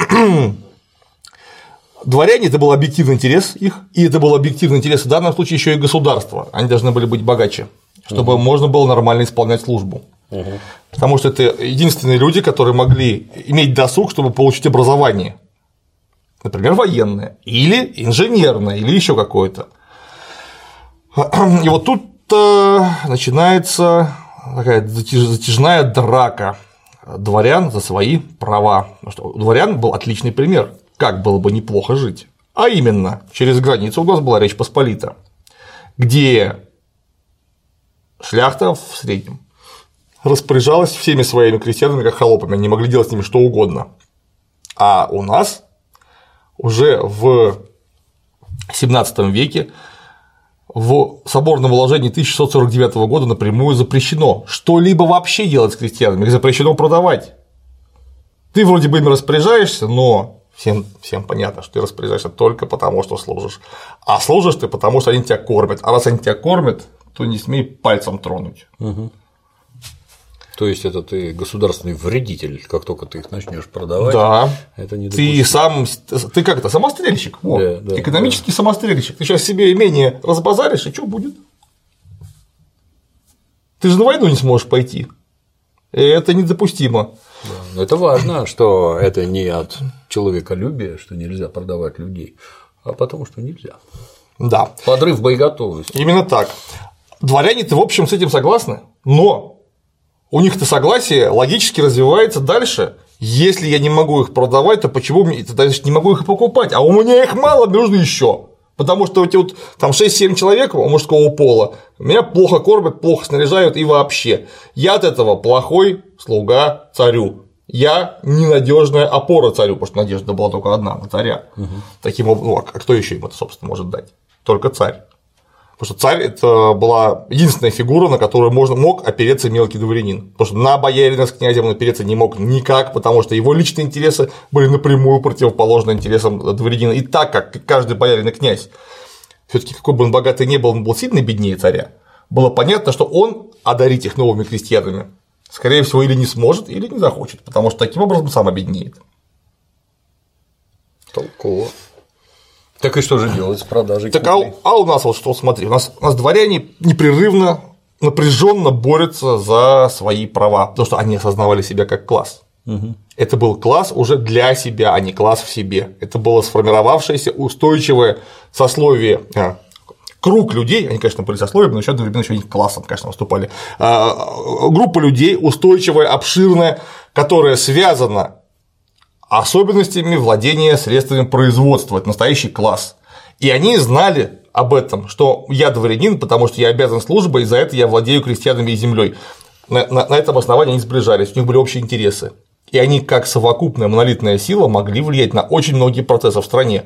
Дворяне – это был объективный интерес их, и это был объективный интерес в данном случае еще и государства. Они должны были быть богаче, чтобы угу. можно было нормально исполнять службу. Угу. Потому что это единственные люди, которые могли иметь досуг, чтобы получить образование. Например, военное, или инженерное, или еще какое-то. И вот тут начинается такая затяжная драка дворян за свои права. Потому что у дворян был отличный пример, как было бы неплохо жить. А именно, через границу у нас была Речь Посполита, где шляхта в среднем распоряжалась всеми своими крестьянами как холопами, они могли делать с ними что угодно. А у нас уже в семнадцатом веке в соборном уложении тысяча шестьсот сорок девятого года напрямую запрещено что-либо вообще делать с крестьянами, их запрещено продавать. Ты вроде бы ими распоряжаешься, но всем, всем понятно, что ты распоряжаешься только потому, что служишь. А служишь ты потому, что они тебя кормят. А раз они тебя кормят, то не смей пальцем тронуть. Угу. То есть это ты государственный вредитель, как только ты их начнешь продавать. Да. Это не ты сам, ты как это, самострельщик, О, да, да, экономический да. самострельщик. Ты сейчас себе имение разбазаришь, и что будет? Ты же на войну не сможешь пойти. И это недопустимо. Да, но это важно, что это не от человеколюбия, что нельзя продавать людей, а потому что нельзя. Да. Подрыв боеготовности. Именно так. Дворяне-то, в общем, с этим согласны, но у них-то согласие логически развивается дальше. Если я не могу их продавать, то почему мне значит, не могу их покупать? А у меня их мало, мне нужно еще. Потому что эти вот там шесть-семь человек у мужского пола меня плохо кормят, плохо снаряжают и вообще. Я от этого плохой слуга царю. Я ненадежная опора царю, потому что надежда была только одна на царя. Угу. Таким образом, ну, а кто еще им это, собственно, может дать? Только царь. Потому что царь – это была единственная фигура, на которую можно, мог опереться мелкий дворянин. Потому что на боярина с князем он опереться не мог никак, потому что его личные интересы были напрямую противоположны интересам дворянина. И так как каждый боярин и князь, все-таки какой бы он богатый ни был, он был сильно беднее царя, было понятно, что он одарить их новыми крестьянами, скорее всего, или не сможет, или не захочет, потому что таким образом сам обеднеет. Толково. Так и что же делать с продажей? Так, а, а у нас вот что, смотри, у нас, у нас дворяне непрерывно, напряженно борются за свои права, потому что они осознавали себя как класс. Угу. Это был класс уже для себя, а не класс в себе. Это было сформировавшееся устойчивое сословие, а, круг людей, они, конечно, были сословием, но еще одновременно еще они классом, конечно, выступали. А, группа людей устойчивая, обширная, которая связана особенностями владения средствами производства, это настоящий класс. И они знали об этом, что я дворянин, потому что я обязан службой, и за это я владею крестьянами и землей. На, на, на этом основании они сближались, у них были общие интересы. И они, как совокупная монолитная сила, могли влиять на очень многие процессы в стране.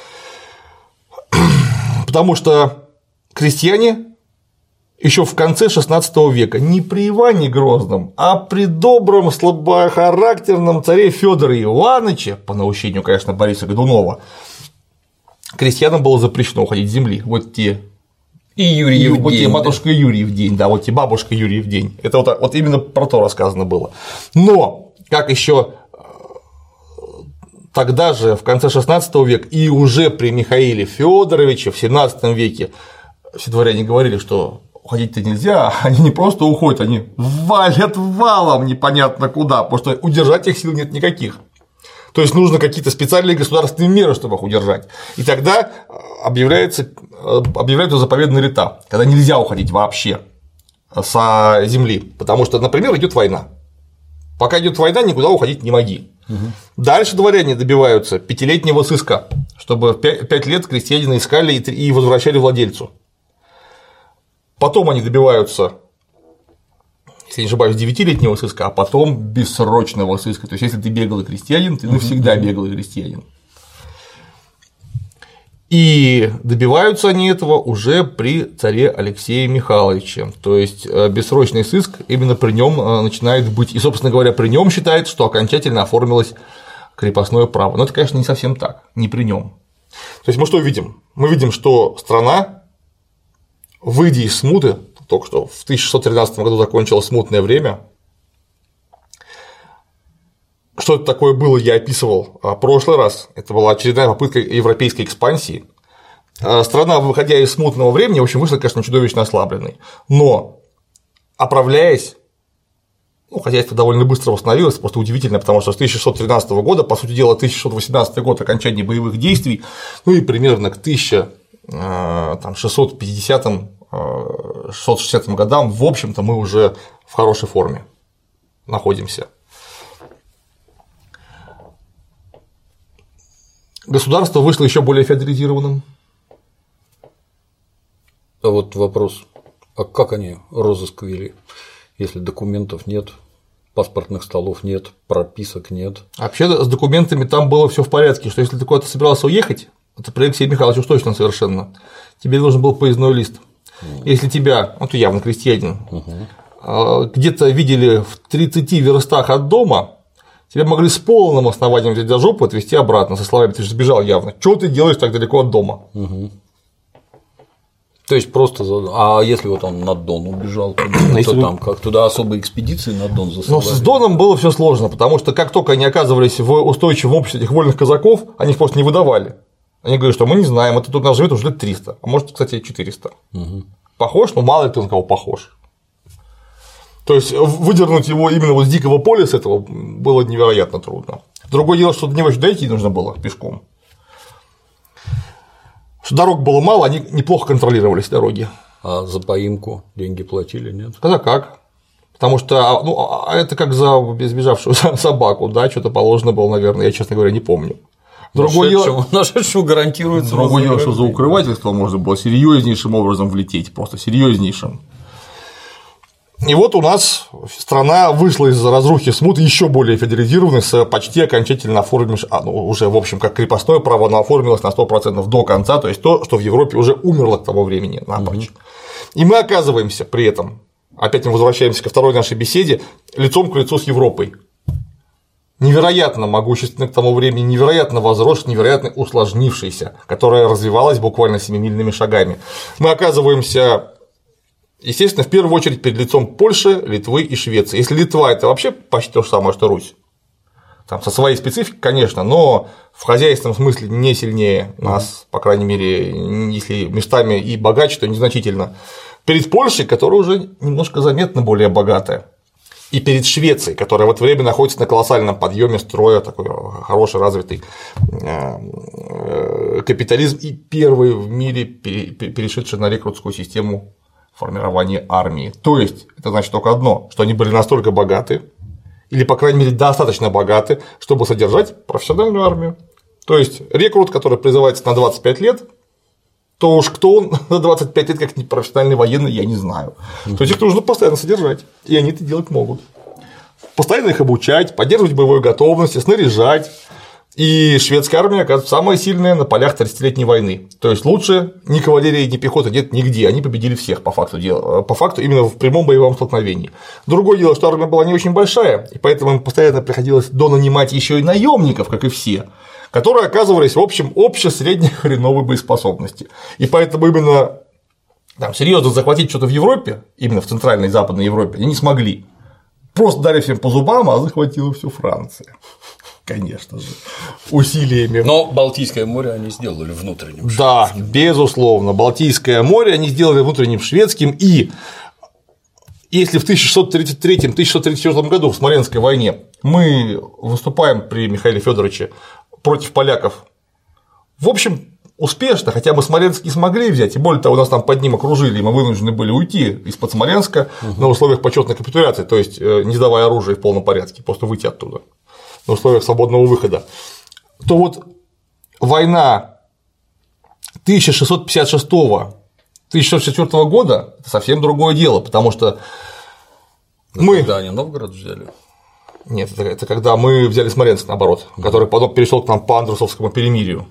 Потому что крестьяне еще в конце шестнадцатого века не при Иване Грозном, а при добром слабохарактерном царе Фёдоре Ивановиче, по наущению, конечно, Бориса Годунова, крестьянам было запрещено уходить с земли. Вот те и Юрьев и, вот день, те матушка да? Юрьев день, да, вот те бабушка Юрьев день. Это вот, вот именно про то рассказано было. Но как еще тогда же, в конце шестнадцатого века, и уже при Михаиле Фёдоровиче в семнадцатом веке все дворяне говорили, что уходить-то нельзя, они не просто уходят, они валят валом непонятно куда, потому что удержать их сил нет никаких. То есть нужно какие-то специальные государственные меры, чтобы их удержать. И тогда объявляется, объявляются заповедные лета, когда нельзя уходить вообще со земли, потому что, например, идет война. Пока идет война, никуда уходить не моги. Угу. Дальше дворяне добиваются пятилетнего сыска, чтобы пять лет крестьянина искали и возвращали владельцу. Потом они добиваются, если не ошибаюсь, девятилетнего сыска, а потом бессрочного сыска. То есть, если ты беглый крестьянин, ты навсегда беглый крестьянин. И добиваются они этого уже при царе Алексее Михайловиче. То есть бессрочный сыск именно при нем начинает быть. И, собственно говоря, при нем считается, что окончательно оформилось крепостное право. Но это, конечно, не совсем так, не при нем. То есть мы что видим? Мы видим, что страна, выйдя из смуты, только что в тысяча шестьсот тринадцатом году закончилось смутное время. Что это такое было, я описывал в прошлый раз. Это была очередная попытка европейской экспансии. Страна, выходя из смутного времени, в общем, вышла, конечно, чудовищно ослабленной. Но, оправляясь, ну, хозяйство довольно быстро восстановилось, просто удивительно, потому что с тысяча шестьсот тринадцатого года, по сути дела, тысяча шестьсот восемнадцатый год окончания боевых действий, ну и примерно к тысяча шестьсот пятидесятым — шестьсот шестидесятым годам, в общем-то, мы уже в хорошей форме находимся. Государство вышло еще более феодализированным. А вот вопрос, а как они розыск вели, если документов нет, паспортных столов нет, прописок нет? Вообще с документами там было все в порядке, что если ты куда-то собирался уехать, это при Алексее Михайловиче уж точно совершенно, тебе нужен был поездной лист. Если тебя, ну ты явно крестьянин, угу. где-то видели в тридцати верстах от дома, тебя могли с полным основанием взять за жопу и отвезти обратно со словами: ты же сбежал явно, что ты делаешь так далеко от дома? Угу. То есть просто за... А если вот он на Дон убежал, то вы... там как туда особые экспедиции на Дон засылали? Ну, с Доном было все сложно, потому что как только они оказывались в устойчивом обществе этих вольных казаков, они их просто не выдавали. Они говорят, что мы не знаем, это тут у нас живет уже лет триста, а может, кстати, четыреста. Угу. Похож, но мало ли кто на кого похож. То есть выдернуть его именно вот с дикого поля с этого было невероятно трудно. Другое дело, что до него еще дойти нужно было пешком. Что дорог было мало, они неплохо контролировались дороги. А за поимку деньги платили, нет? Когда как? Потому что ну, это как за сбежавшую собаку, да, что-то положено было, наверное, я, честно говоря, не помню. Другое дело, нашедшему гарантируется. Другое дело, что за укрывательство можно было серьезнейшим образом влететь, просто серьезнейшим. И вот у нас страна вышла из разрухи смуты еще более федерализированной, с почти окончательно оформившей, а, ну, уже, в общем, как крепостное право, оно оформилось на сто процентов до конца, то есть то, что в Европе уже умерло к тому времени напрочь. Угу. И мы оказываемся при этом, опять мы возвращаемся ко второй нашей беседе, лицом к лицу с Европой. Невероятно могущественной к тому времени, невероятно возросшей, невероятно усложнившейся, которая развивалась буквально семимильными шагами. Мы оказываемся, естественно, в первую очередь перед лицом Польши, Литвы и Швеции. Если Литва – это вообще почти то же самое, что Русь, там со своей спецификой, конечно, но в хозяйственном смысле не сильнее нас, по крайней мере, если местами и богаче, то незначительно. Перед Польшей, которая уже немножко заметно более богатая. И перед Швецией, которая в это время находится на колоссальном подъеме строя, такой хороший, развитый капитализм и первый в мире перешедший на рекрутскую систему формирования армии. То есть, это значит только одно, что они были настолько богаты, или, по крайней мере, достаточно богаты, чтобы содержать профессиональную армию. То есть, рекрут, который призывается на двадцать пять лет, то уж кто он на двадцать пять лет как непрофессиональный военный, я не знаю. То есть их нужно постоянно содержать, и они это делать могут. постоянно их обучать, поддерживать боевой готовности, снаряжать. И шведская армия, оказывается, самая сильная на полях тридцатилетней войны. То есть лучше ни кавалерии, ни пехоты нет нигде. Они победили всех по факту дела. По факту именно в прямом боевом столкновении. Другое дело, что армия была не очень большая, и поэтому им постоянно приходилось донанимать еще и наемников, как и все, которые оказывались, в общем, обще-средней хреновой боеспособности. И поэтому именно там, серьезно захватить что-то в Европе, именно в Центральной и Западной Европе, они не смогли. Просто дали всем по зубам, а захватила всю Францию. Конечно же, усилиями. Но Балтийское море они сделали внутренним. Да, шведским. Безусловно. Балтийское море они сделали внутренним шведским. И если в тысяча шестьсот тридцать третьем — тысяча шестьсот тридцать четвёртом году в Смоленской войне мы выступаем при Михаиле Федоровиче против поляков, в общем, успешно, хотя бы Смоленск не смогли взять, и более того, нас там под ним окружили, и мы вынуждены были уйти из-под Смоленска угу. на условиях почетной капитуляции, то есть не сдавая оружие в полном порядке, просто выйти оттуда на условиях свободного выхода, то вот война тысяча шестьсот пятьдесят шестого — тысяча шестьсот шестьдесят четвёртого года – это совсем другое дело, потому что это мы… Когда они Новгород взяли? Нет, это, это когда мы взяли Смоленск, наоборот, который потом перешел к нам по Андрусовскому перемирию.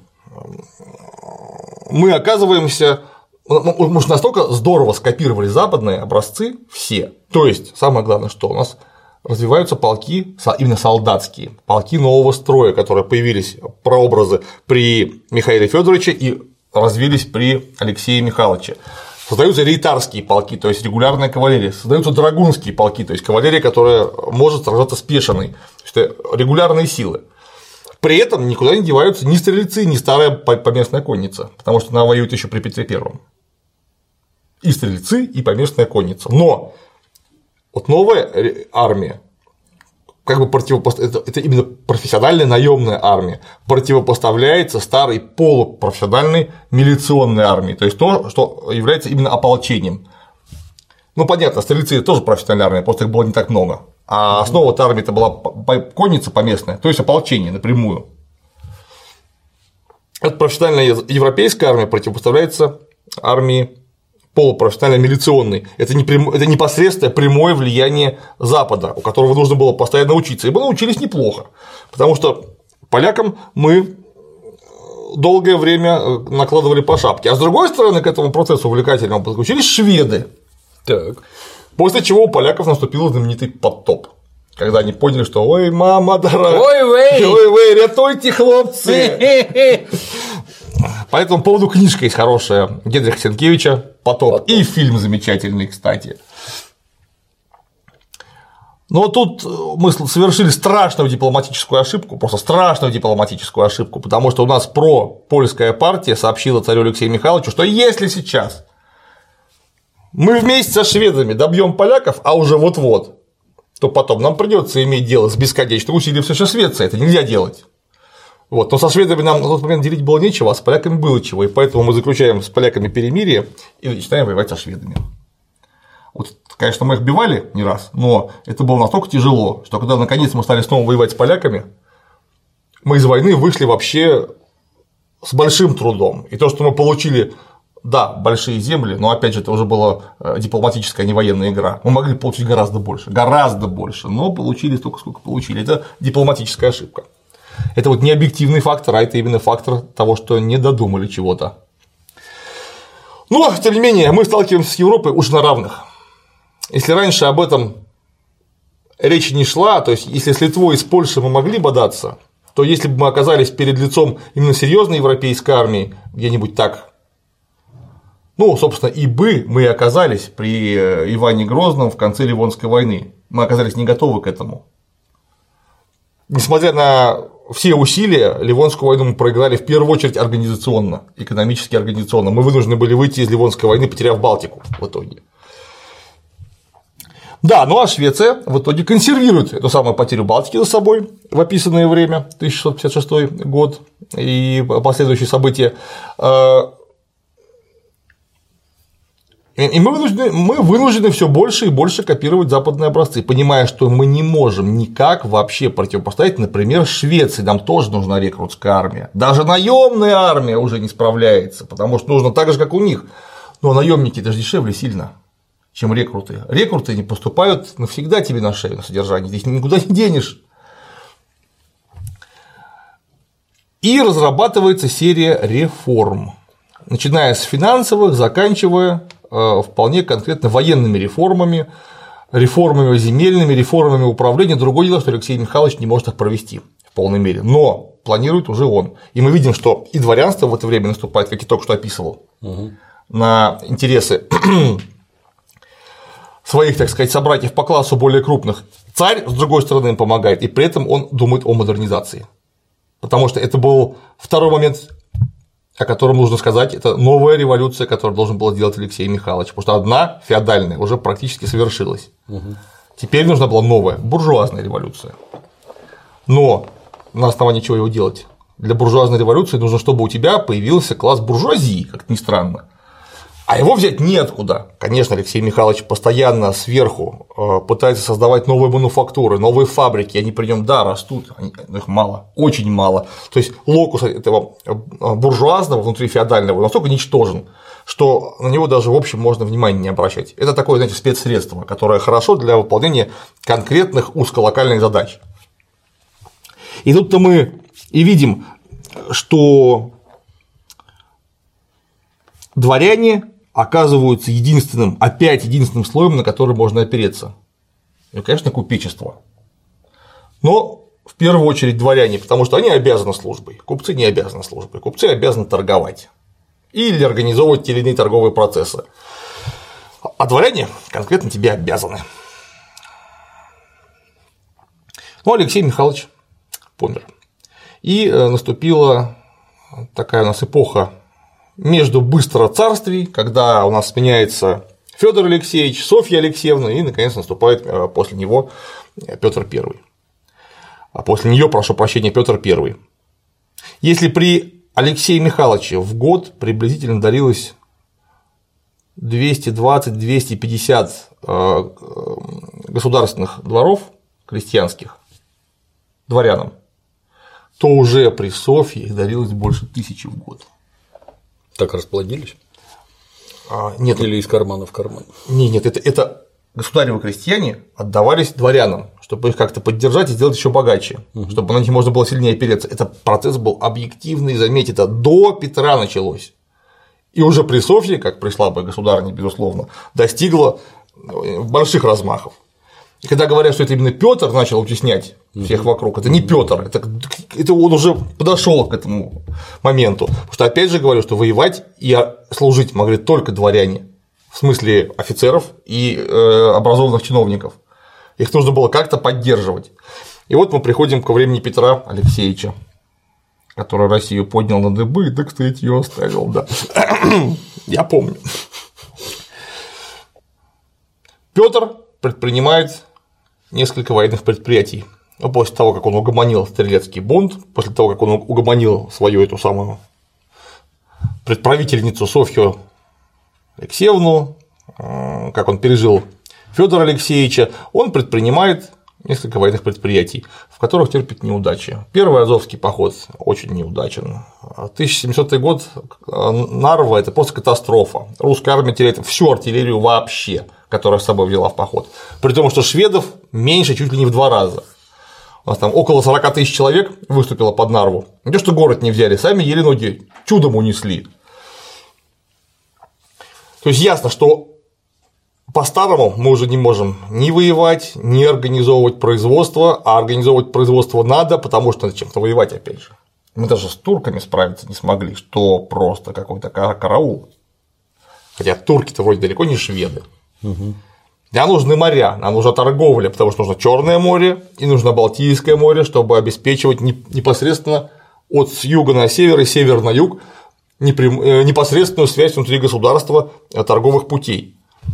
Мы оказываемся… Мы уж настолько здорово скопировали западные образцы все. То есть, самое главное, что у нас развиваются полки, именно солдатские, полки нового строя, которые появились прообразы при Михаиле Федоровиче и развились при Алексее Михайловиче. Создаются рейтарские полки, то есть регулярная кавалерия, создаются драгунские полки, то есть кавалерия, которая может сражаться с пешиной, то есть регулярные силы. При этом никуда не деваются ни стрельцы, ни старая поместная конница, потому что она воюет еще при Петре Первом. И стрельцы, и поместная конница. Но вот новая армия, как бы противопоставляется, это именно профессиональная наемная армия, противопоставляется старой полупрофессиональной милиционной армии, то есть то, что является именно ополчением. Ну, понятно, стрельцы тоже профессиональная армия, просто их было не так много. А основа этой армии это была конница поместная, то есть ополчение напрямую. Эта профессиональная европейская армия противопоставляется армии полупрофессионально милиционный. Это, не прям... это непосредственное прямое влияние Запада, у которого нужно было постоянно учиться. И мы научились неплохо, потому что полякам мы долгое время накладывали по шапке. А с другой стороны, к этому процессу увлекательному подключились шведы. Так. После чего у поляков наступил знаменитый потоп. Когда они поняли, что ой, мама дорогая, ой-вей, ой-вей, рятуйте, хлопцы. По этому поводу книжка есть хорошая Генриха Сенкевича «Потоп», Потоп. И фильм замечательный, кстати. Но тут мы совершили страшную дипломатическую ошибку, просто страшную дипломатическую ошибку, потому что у нас пропольская партия сообщила царю Алексею Михайловичу, что если сейчас мы вместе со шведами добьем поляков, а уже вот-вот, то потом нам придется иметь дело с бесконечно усилившейся Швецией, это нельзя делать. Вот. Но со шведами нам на тот момент делить было нечего, а с поляками было чего, и поэтому мы заключаем с поляками перемирие и начинаем воевать со шведами. Вот, конечно, мы их бивали не раз, но это было настолько тяжело, что когда наконец мы стали снова воевать с поляками, мы из войны вышли вообще с большим трудом. И то, что мы получили, да, большие земли, но опять же, это уже была дипломатическая, не военная игра. Мы могли получить гораздо больше, гораздо больше, но получили столько, сколько получили. Это дипломатическая ошибка. Это вот не объективный фактор, а это именно фактор того, что не додумали чего-то. Но, тем не менее, мы сталкиваемся с Европой уж на равных. Если раньше об этом речи не шла, то есть если с Литвой и с Польшей мы могли бодаться, то если бы мы оказались перед лицом именно серьезной европейской армии, где-нибудь так, ну, собственно, и бы мы оказались при Иване Грозном в конце Ливонской войны, мы оказались не готовы к этому. Несмотря на все усилия, Ливонскую войну мы проиграли в первую очередь организационно, экономически организационно. Мы вынуждены были выйти из Ливонской войны, потеряв Балтику в итоге. Да, ну а Швеция в итоге консервирует эту самую потерю Балтики за собой в описанное время, тысяча шестьсот пятьдесят шестой год и последующие события. И мы вынуждены, мы вынуждены все больше и больше копировать западные образцы, понимая, что мы не можем никак вообще противопоставить, например, Швеции. Нам тоже нужна рекрутская армия. Даже наемная армия уже не справляется, потому что нужно так же, как у них. Но наемники это же дешевле сильно. чем рекруты. Рекруты не поступают навсегда тебе на шею на содержание, здесь никуда не денешь. И разрабатывается серия реформ, начиная с финансовых, заканчивая э, вполне конкретно военными реформами, реформами земельными, реформами управления. Другое дело, что Алексей Михайлович не может их провести в полной мере, но планирует уже он. И мы видим, что и дворянство в это время наступает, как я только что описывал, угу. на интересы своих, так сказать, собратьев по классу более крупных. Царь, с другой стороны, им помогает, и при этом он думает о модернизации. Потому что это был второй момент, о котором нужно сказать, это новая революция, которую должен был сделать Алексей Михайлович, потому что одна феодальная уже практически совершилась. Угу. Теперь нужна была новая буржуазная революция. Но на основании чего его делать? Для буржуазной революции нужно, чтобы у тебя появился класс буржуазии, как ни странно. А его взять неоткуда. Конечно, Алексей Михайлович постоянно сверху пытается создавать новые мануфактуры, новые фабрики, они при нем, да, растут, но их мало, очень мало. То есть локус этого буржуазного, внутрифеодального настолько ничтожен, что на него даже в общем можно внимания не обращать. Это такое, знаете, спецсредство, которое хорошо для выполнения конкретных узколокальных задач. И тут-то мы и видим, что дворяне оказываются единственным, опять единственным слоем, на который можно опереться. И, конечно, купечество. Но в первую очередь дворяне, потому что они обязаны службой. Купцы не обязаны службой. Купцы обязаны торговать или организовывать те или иные торговые процессы. А дворяне конкретно тебе обязаны. Ну, Алексей Михайлович помер. И наступила такая у нас эпоха между быстро царствий, когда у нас сменяется Федор Алексеевич, Софья Алексеевна, и наконец наступает после него Петр Первый. А после нее, прошу прощения, Петр Первый. Если при Алексее Михайловиче в год приблизительно дарилось двести двадцать - двести пятьдесят государственных дворов крестьянских дворянам, то уже при Софье их дарилось больше тысячи в год. Так расплодились? А, нет. Или из кармана в карман? Нет, нет, это, это государевы крестьяне отдавались дворянам, чтобы их как-то поддержать и сделать еще богаче, угу. чтобы на них можно было сильнее опереться. Это процесс был объективный, заметьте, это до Петра началось. И уже при Софье, как при слабой государыне, безусловно, достигло больших размахов. И когда говорят, что это именно Петр начал утеснять всех вокруг, это не Петр, это, это он уже подошел к этому моменту. Потому что, опять же, говорю, что воевать и служить могли только дворяне, в смысле офицеров и э, образованных чиновников. Их нужно было как-то поддерживать. И вот мы приходим ко времени Петра Алексеевича, который Россию поднял на дыбы, да, кстати, ее оставил, да. Я помню. Петр предпринимает несколько военных предприятий. Но после того, как он угомонил Стрелецкий бунт, после того, как он угомонил свою эту самую предправительницу Софью Алексеевну, как он пережил Федора Алексеевича, он предпринимает несколько военных предприятий, в которых терпит неудачи. Первый Азовский поход очень неудачен. тысяча семисотый год Нарва – это просто катастрофа. Русская армия теряет всю артиллерию вообще, которая с собой взяла в поход. При том, что шведов меньше чуть ли не в два раза. У нас там около сорока тысяч человек выступило под Нарву. Не то, что город не взяли, сами еле ноги чудом унесли. То есть ясно, что по-старому мы уже не можем ни воевать, ни организовывать производство, а организовывать производство надо, потому что надо чем-то воевать, опять же. Мы даже с турками справиться не смогли, что просто какой-то караул. Хотя турки-то вроде далеко не шведы. Угу. Нам нужны моря, нам нужна торговля, потому что нужно Черное море и нужно Балтийское море, чтобы обеспечивать непосредственно от юга на север и север на юг непосредственную связь внутри государства торговых путей.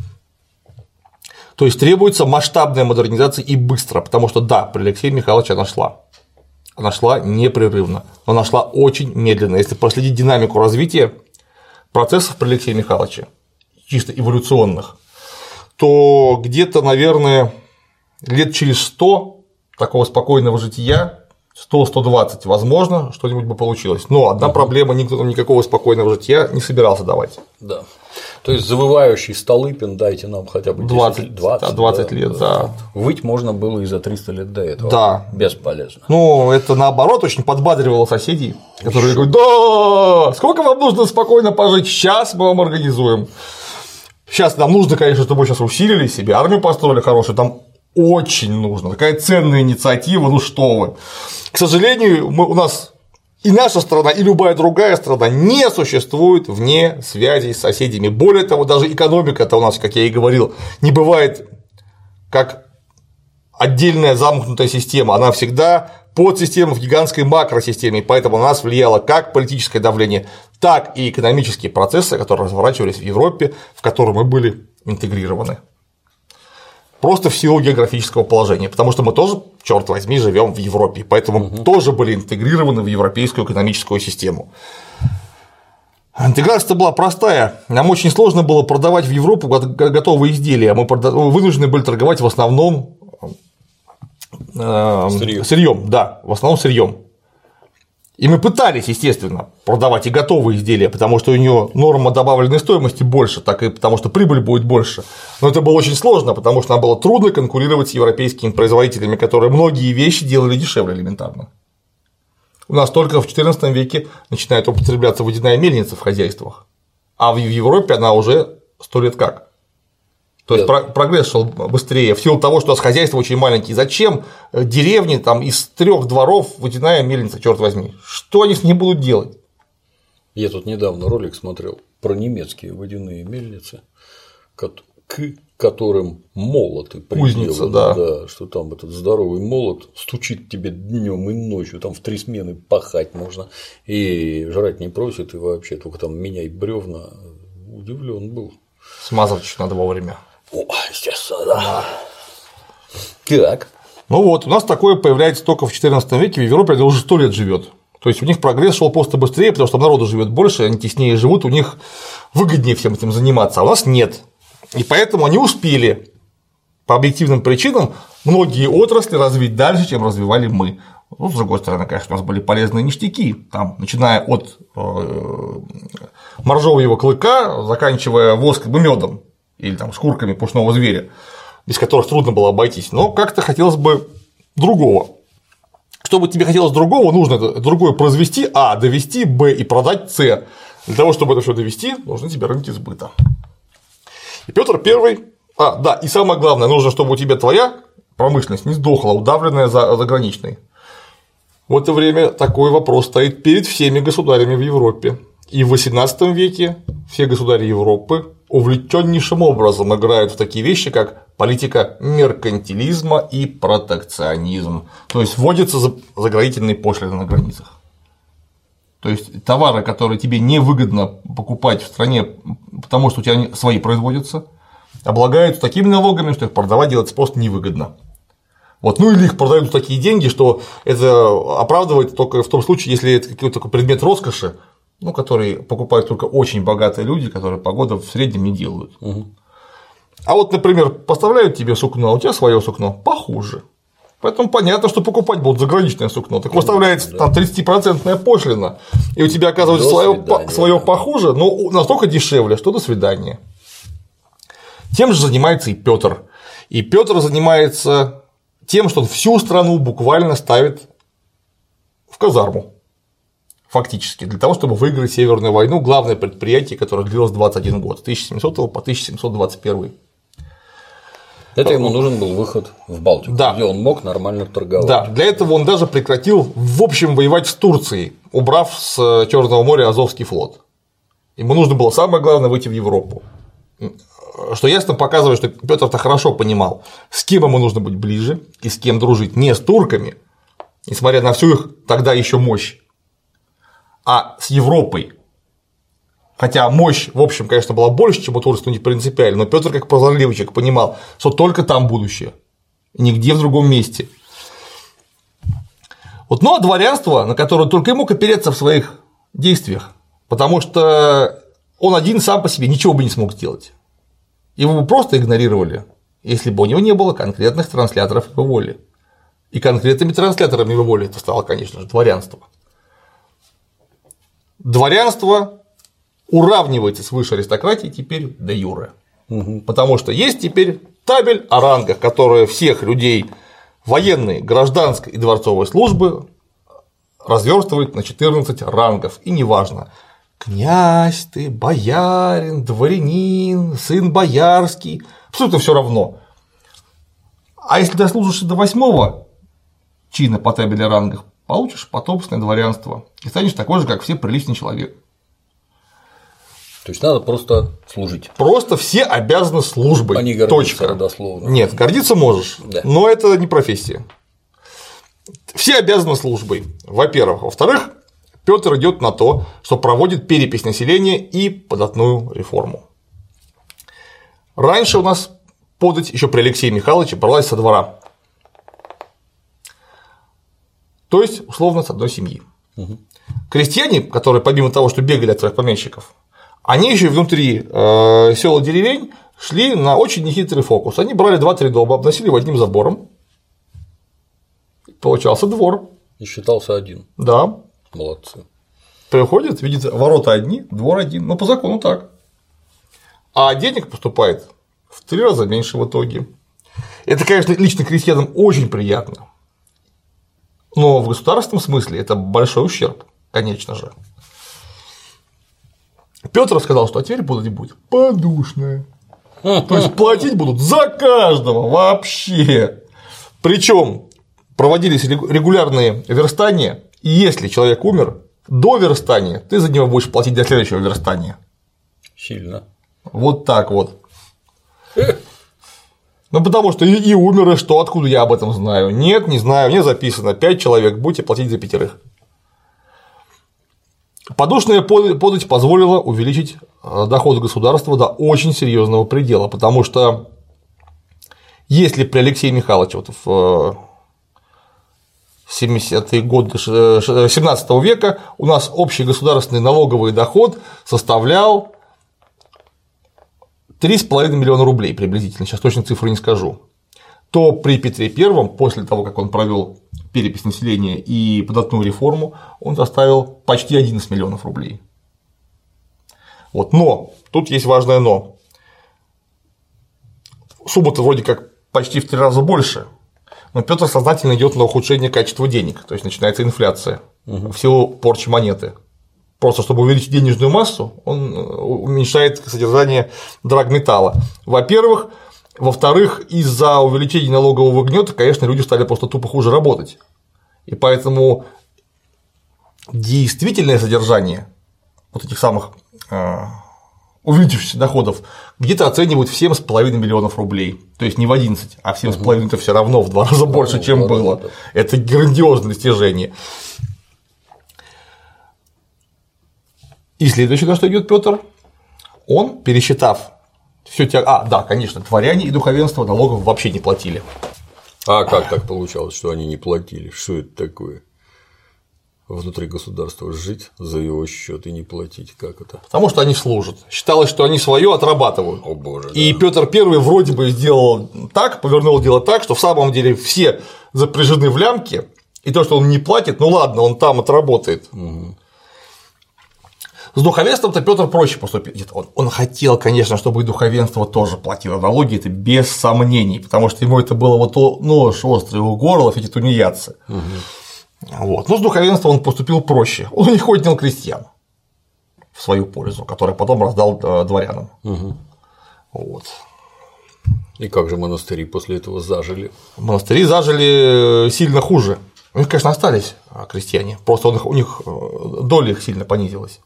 То есть требуется масштабная модернизация и быстро, потому что да, при Алексее Михайловиче она шла. Она шла непрерывно, но она шла очень медленно. Если проследить динамику развития процессов при Алексее Михайловиче, чисто эволюционных, то где-то, наверное, лет через сто такого спокойного жития, сто - сто двадцать, возможно, что-нибудь бы получилось. Но одна проблема, никто там никакого спокойного жития не собирался давать. Да. То есть завывающий Столыпин, дайте нам хотя бы двадцать, двадцать, двадцать да, лет, да. Выть можно было и за триста лет до этого. Да. Бесполезно. Ну, это наоборот очень подбадривало соседей, которые Еще. говорят: да, сколько вам нужно спокойно пожить, сейчас мы вам организуем. Сейчас нам нужно, конечно, чтобы вы сейчас усилили себе, армию построили хорошую, там очень нужно. Такая ценная инициатива, ну что вы. К сожалению, мы, у нас и наша страна, и любая другая страна не существует вне связей с соседями. Более того, даже экономика-то у нас, как я и говорил, не бывает как отдельная замкнутая система. Она всегда подсистема в гигантской макросистеме, поэтому на нас влияло как политическое давление, так и экономические процессы, которые разворачивались в Европе, в которые мы были интегрированы. Просто в силу географического положения, потому что мы тоже, черт возьми, живем в Европе, поэтому угу. тоже были интегрированы в европейскую экономическую систему. Интеграция была простая. Нам очень сложно было продавать в Европу готовые изделия. Мы вынуждены были торговать в основном сырьем. сырьем, да, в основном сырьем. И мы пытались, естественно, продавать и готовые изделия, потому что у нее норма добавленной стоимости больше, так и потому что прибыль будет больше. Но это было очень сложно, потому что нам было трудно конкурировать с европейскими производителями, которые многие вещи делали дешевле элементарно. У нас только в четырнадцатом веке начинает употребляться водяная мельница в хозяйствах, а в Европе она уже сто лет как. То есть прогресс шел быстрее в силу того, что у нас хозяйства очень маленькие. Зачем деревни там из трех дворов водяная мельница, черт возьми? Что они с ней будут делать? Я тут недавно ролик смотрел про немецкие водяные мельницы, к которым молоты приделаны, да. да, что там этот здоровый молот стучит тебе днем и ночью, там в три смены пахать можно, и жрать не просит, и вообще только там меняй бревна. Удивлен был. Смазывать еще надо вовремя. О, естественно, да. Так. Ну вот, у нас такое появляется только в четырнадцатом веке, в Европе это уже сто лет живет. То есть у них прогресс шел просто быстрее, потому что народу живет больше, они теснее живут, у них выгоднее всем этим заниматься, а у нас нет. И поэтому они успели по объективным причинам многие отрасли развить дальше, чем развивали мы. Ну, с другой стороны, конечно, у нас были полезные ништяки, там, начиная от моржовьего клыка, заканчивая воском и медом или там шкурками пушного зверя, без которых трудно было обойтись, но как-то хотелось бы другого. Чтобы тебе хотелось другого, нужно другое произвести, а, довести, б, и продать, с. Для того, чтобы это все довести, нужны тебе рынки сбыта. И Петр Первый, а, да, и самое главное, нужно, чтобы у тебя твоя промышленность не сдохла, удавленная заграничной. В это время такой вопрос стоит перед всеми государями в Европе. И в восемнадцатом веке все государи Европы увлеченнейшим образом играют в такие вещи, как политика меркантилизма и протекционизм. То есть вводятся заградительные пошлины на границах. То есть товары, которые тебе невыгодно покупать в стране, потому что у тебя свои производятся, облагаются такими налогами, что их продавать делать просто невыгодно. Вот, ну или их продают за такие деньги, что это оправдывает только в том случае, если это какой-то предмет роскоши, ну, который покупают только очень богатые люди, которые погоду в среднем не делают. Угу. А вот, например, поставляют тебе сукно, а у тебя свое сукно похуже. Поэтому понятно, что покупать будут заграничное сукно. Так выставляется да. там тридцатипроцентная пошлина, и у тебя оказывается свое похуже, но настолько дешевле, что до свидания. Тем же занимается и Петр. И Петр занимается тем, что он всю страну буквально ставит в казарму. Фактически, для того, чтобы выиграть Северную войну, главное предприятие, которое длилось двадцать один год, с тысяча семисотого по тысяча семьсот двадцать первый. Это ему нужен был выход в Балтику, да. где он мог нормально торговать. Да, для этого он даже прекратил, в общем, воевать с Турцией, убрав с Черного моря Азовский флот. Ему нужно было самое главное выйти в Европу. Что ясно показывает, что Петр-то хорошо понимал, с кем ему нужно быть ближе и с кем дружить, не с турками, несмотря на всю их тогда еще мощь, а с Европой. Хотя мощь, в общем, конечно, была больше, чем у турцев, но не принципиально, но Петр, как прозорливый человек, понимал, что только там будущее, нигде в другом месте. Вот, ну а дворянство, на которое только и мог опереться в своих действиях, потому что он один сам по себе ничего бы не смог сделать. Его бы просто игнорировали, если бы у него не было конкретных трансляторов его воли. И конкретными трансляторами его воли это стало, конечно же, дворянство. Дворянство уравнивается с высшей аристократией теперь де юре. Угу. Потому что есть теперь табель о рангах, которая всех людей военной, гражданской и дворцовой службы разверстывает на четырнадцать рангов. И неважно, князь ты, боярин, дворянин, сын боярский, абсолютно все равно. А если дослужишься до восьмого чина по табели о рангах, получишь потомственное дворянство и станешь такой же, как все, приличный человек. То есть надо просто служить. Просто все обязаны службой. А не гордиться Точка. родословно. Нет, гордиться можешь, да. но это не профессия. Все обязаны службой, во-первых. Во-вторых, Петр идет на то, что проводит перепись населения и податную реформу. Раньше у нас подать еще при Алексее Михайловиче бралась со двора. То есть, условно, с одной семьи. Угу. Крестьяне, которые помимо того, что бегали от своих помещиков, они еще и внутри э, сел и деревень шли на очень нехитрый фокус. Они брали два-три дома, обносили его одним забором. Получался двор. И считался один. Да. Молодцы. Приходит, видит, ворота одни, двор один. Ну, по закону так. А денег поступает в три раза меньше в итоге. Это, конечно, лично крестьянам очень приятно. Но в государственном смысле это большой ущерб, конечно же. Петр сказал, что а теперь подать будет подушное. То есть платить будут за каждого вообще. Причем проводились регулярные верстания, и если человек умер, до верстания ты за него будешь платить до следующего верстания. Сильно. Вот так вот. Ну, потому что и, и умер, и что, откуда я об этом знаю? Нет, не знаю, не записано. Пять человек, будете платить за пятерых. Подушная подать позволила увеличить доход государства до очень серьезного предела, потому что если при Алексее Михайловиче вот в семидесятые годы семнадцатого века у нас общий государственный налоговый доход составлял три с половиной миллиона рублей приблизительно, сейчас точно цифру не скажу, то при Петре Первом, после того, как он провел перепись населения и податную реформу, он составил почти одиннадцать миллионов рублей. Вот, но тут есть важное но. Сумма-то вроде как почти в три раза больше, но Петр сознательно идет на ухудшение качества денег, то есть начинается инфляция угу. в силу порчи монеты. Просто чтобы увеличить денежную массу, он уменьшает содержание драгметалла. Во-первых, во-вторых, из-за увеличения налогового гнета, конечно, люди стали просто тупо хуже работать. И поэтому действительное содержание вот этих самых э, увеличившихся доходов где-то оценивают в семь с половиной миллионов рублей. То есть не в одиннадцать, а в семь с половиной это все равно в два раза больше, чем было. Это грандиозное достижение. И следующее, на что идет Петр, он, пересчитав все те, а, да, конечно, дворяне и духовенство налогов вообще не платили. А как так получалось, что они не платили? Что это такое? Внутри государства жить за его счет и не платить, как это? Потому что они служат. Считалось, что они свое отрабатывают. О боже. И да. Петр Первый вроде бы сделал так, повернул дело так, что в самом деле все запряжены в лямки, и то, что он не платит, ну ладно, он там отработает. Угу. С духовенством-то Петр проще поступить. Он, он хотел, конечно, чтобы и духовенство тоже платило налоги, это без сомнений, потому что ему это было вот нож острый у горла, эти тунеядцы. Угу. Вот. Но с духовенством он поступил проще. Он не отнял крестьян в свою пользу, который потом раздал дворянам. Угу. Вот. И как же монастыри после этого зажили? Монастыри зажили сильно хуже. У них, конечно, остались крестьяне, просто у них доля их сильно понизилась.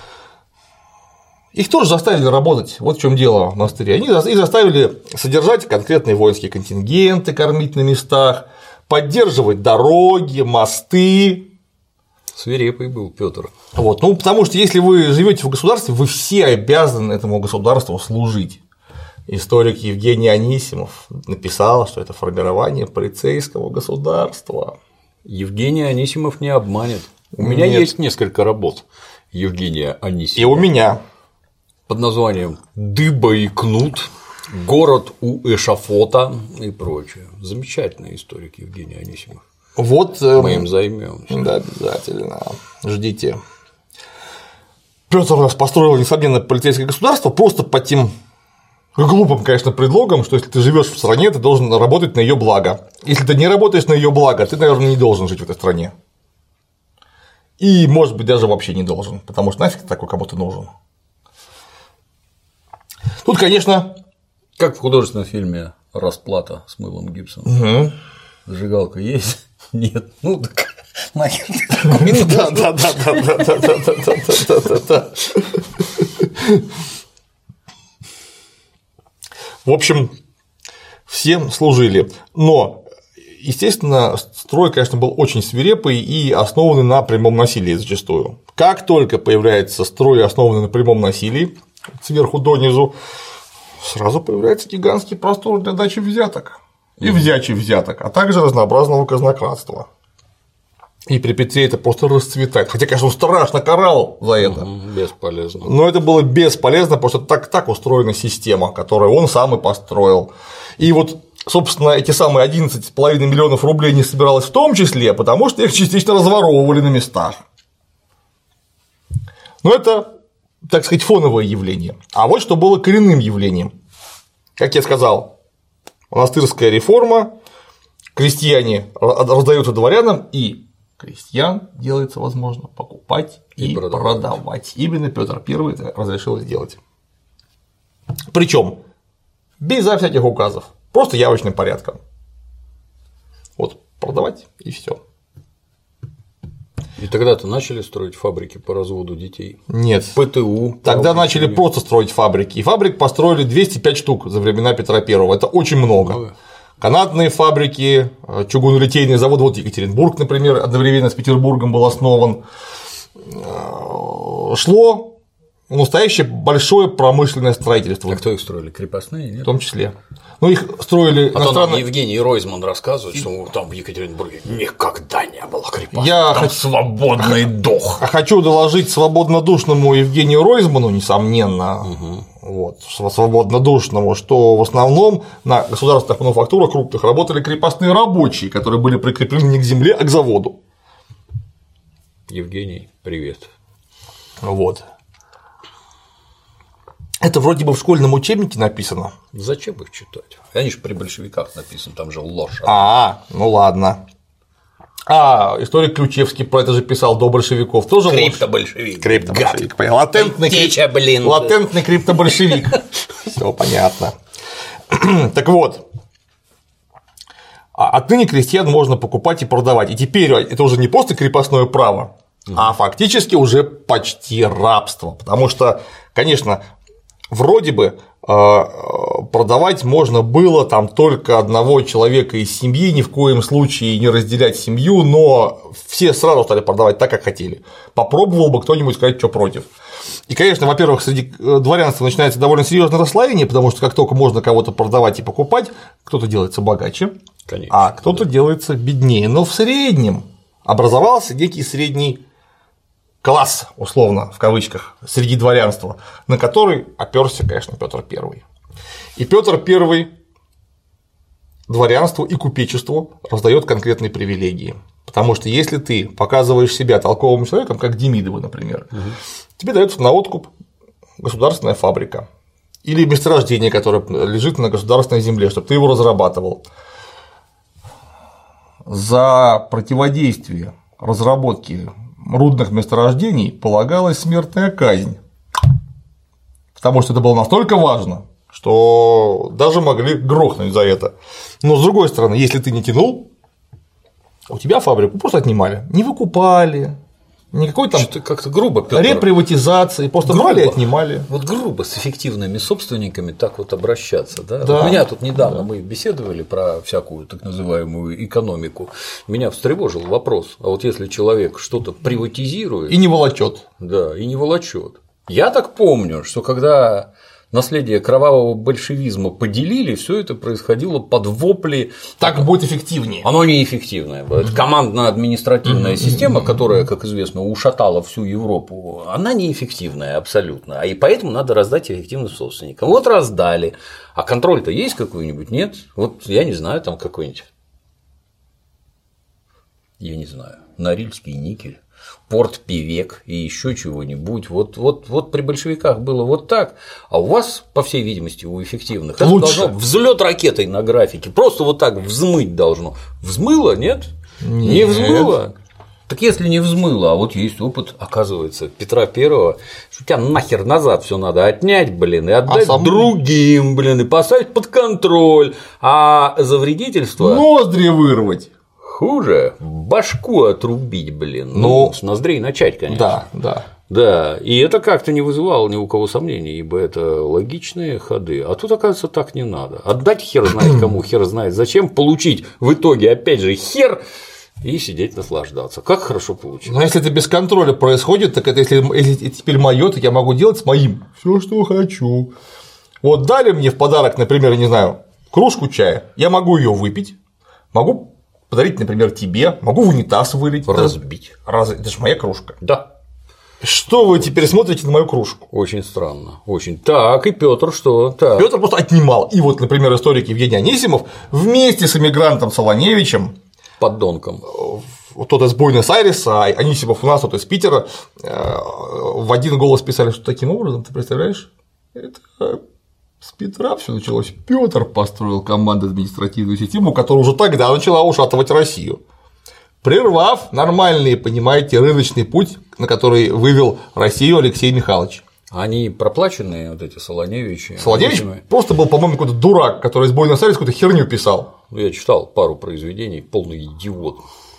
Их тоже заставили работать, вот в чем дело в монастыре. Они их заставили содержать конкретные воинские контингенты, кормить на местах, поддерживать дороги, мосты. Свирепый был Петр. Вот, ну, потому что если вы живете в государстве, вы все обязаны этому государству служить. Историк Евгений Анисимов написал, что это формирование полицейского государства. Евгений Анисимов не обманет. У меня Нет. есть несколько работ Евгения Анисимова. И у меня. Под названием «Дыба и кнут», «Город у эшафота» и прочее. Замечательный историк Евгений Анисимов. Вот мы им займемся. Да, обязательно. Ждите. Петр у нас построил, несомненно, полицейское государство просто по тем глупым, конечно, предлогом, что если ты живешь в стране, ты должен работать на ее благо. Если ты не работаешь на ее благо, ты, наверное, не должен жить в этой стране. И, может быть, даже вообще не должен, потому что нафиг ты такой кому-то нужен. Тут, конечно. Как в художественном фильме «Расплата» с Мэлом Гибсоном. Угу. Зажигалка есть? Нет. Ну так нахер. Да, да, да, да, да, да, да, да, да, да. В общем, всем служили. Но, естественно, строй, конечно, был очень свирепый и основанный на прямом насилии зачастую. Как только появляется строй, основанный на прямом насилии, сверху донизу, сразу появляется гигантский простор для дачи взяток и взячий взяток, а также разнообразного казнократства. И при Петре это просто расцветает. Хотя, конечно, он страшно карал за это. Бесполезно. Но это было бесполезно, потому что так, так устроена система, которую он сам и построил. И вот, собственно, эти самые одиннадцать с половиной миллионов рублей не собиралось в том числе, потому что их частично разворовывали на местах. Но это, так сказать, фоновое явление. А вот что было коренным явлением. Как я сказал, монастырская реформа, крестьяне раздаются дворянам, и крестьян делается возможно покупать и, и продавать. продавать. Именно Петр Первый это разрешил сделать. Причем безо всяких указов, просто явочным порядком. Вот продавать и все. И тогда-то начали строить фабрики по разводу детей? Нет. ПТУ. Тогда начали просто строить фабрики. И фабрик построили двести пять штук за времена Петра Первого. Это очень много. много. Канатные фабрики, чугунолитейный завод, вот Екатеринбург, например, одновременно с Петербургом был основан. Шло настоящее большое промышленное строительство. А кто их строили? Крепостные? Нет? В том числе. Ну, их строили а иностранные… нам Евгений Ройзман рассказывает, что там в Екатеринбурге никогда не было крепостных. Я там хочу… свободный дух. А хочу доложить свободнодушному Евгению Ройзману, несомненно, угу. вот, свободнодушному, что в основном на государственных мануфактурах крупных работали крепостные рабочие, которые были прикреплены не к земле, а к заводу. Евгений, привет. Вот. Это вроде бы в школьном учебнике написано. Зачем их читать? Они же при большевиках написаны, там же ложь. А, ну ладно. А, историк Ключевский про это же писал до большевиков. Тоже криптобольшевик. Криптобольшевик. Латентный, Теча, блин. Латентный криптобольшевик. Все понятно. Так вот. Отныне крестьян можно покупать и продавать. И теперь это уже не просто крепостное право, а фактически уже почти рабство. Потому что, конечно, вроде бы продавать можно было там только одного человека из семьи, ни в коем случае не разделять семью, но все сразу стали продавать так, как хотели. Попробовал бы кто-нибудь сказать, что против. И, конечно, во-первых, среди дворянства начинается довольно серьезное расслоение, потому что как только можно кого-то продавать и покупать, кто-то делается богаче, конечно, а кто-то да. делается беднее. Но в среднем образовался некий средний класс, условно, в кавычках, среди дворянства, на который опёрся, конечно, Петр Первый. И Петр Первый дворянству и купечеству раздает конкретные привилегии. Потому что если ты показываешь себя толковым человеком, как Демидовы, например, угу. тебе дается на откуп государственная фабрика или месторождение, которое лежит на государственной земле, чтобы ты его разрабатывал. За противодействие разработке рудных месторождений полагалась смертная казнь, потому что это было настолько важно, что даже могли грохнуть за это. Но с другой стороны, если ты не тянул, у тебя фабрику просто отнимали, не выкупали, никакой там как-то грубо, Петр. Реприватизации, просто грубо. брали и отнимали. Вот грубо с эффективными собственниками так вот обращаться. Да? Да. Вот меня тут недавно да. мы беседовали про всякую так называемую экономику. Меня встревожил вопрос: а вот если человек что-то приватизирует. И не волочет. Да, и не волочет. Я так помню, что когда наследие кровавого большевизма поделили, все это происходило под вопли. Так будет эффективнее. Оно неэффективное. Это командно-административная система, которая, как известно, ушатала всю Европу, она неэффективная абсолютно. А и поэтому надо раздать эффективным собственникам. Вот раздали. А контроль-то есть какой-нибудь? Нет. Вот я не знаю, там какой-нибудь. я не знаю, Норильский никель, порт Певек и еще чего-нибудь. Вот, вот, вот при большевиках было вот так, а у вас, по всей видимости, у эффективных, это должно взлет ракетой на графике, просто вот так взмыть должно. Взмыло, нет? Нет. Не взмыло. Так если не взмыло, а вот есть опыт, оказывается, Петра Первого, что у тебя нахер назад все надо отнять, блин, и отдать а сам... другим, блин, и поставить под контроль, а за вредительство… Ноздри вырвать. Хуже, башку отрубить, блин, ну, ну с ноздрей начать, конечно. Да, да. Да, и это как-то не вызывало ни у кого сомнений, ибо это логичные ходы. А тут, оказывается, так не надо. Отдать хер знает кому, хер знает зачем, получить в итоге, опять же, хер. И сидеть наслаждаться. Как хорошо получилось. Но если это без контроля происходит, так это если, если теперь моё, то я могу делать с моим все, что хочу. Вот дали мне в подарок, например, не знаю, кружку чая, я могу ее выпить, могу подарить, например, тебе, могу в унитаз вылить. Разбить. Раз... Это же моя кружка. Да. Что вы теперь смотрите на мою кружку? Очень странно. Очень. Так, и Петр что? Так. Петр просто отнимал. И вот, например, историк Евгений Анисимов вместе с эмигрантом Солоневичем, поддонком. Тот из Буэнос-Айреса, а Анисимов у нас, тот из Питера, в один голос писали, что таким образом, ты представляешь, это с Петра все началось. Петр построил команду административную систему, которая уже тогда начала ушатывать Россию, прервав нормальный, понимаете, рыночный путь, на который вывел Россию Алексей Михайлович. Они проплаченные, вот эти Солоневичи. Солоневич Анисимовы. Просто был, по-моему, какой-то дурак, который из Буэнос-Айреса какую-то херню писал. Я читал пару произведений, полный идиот.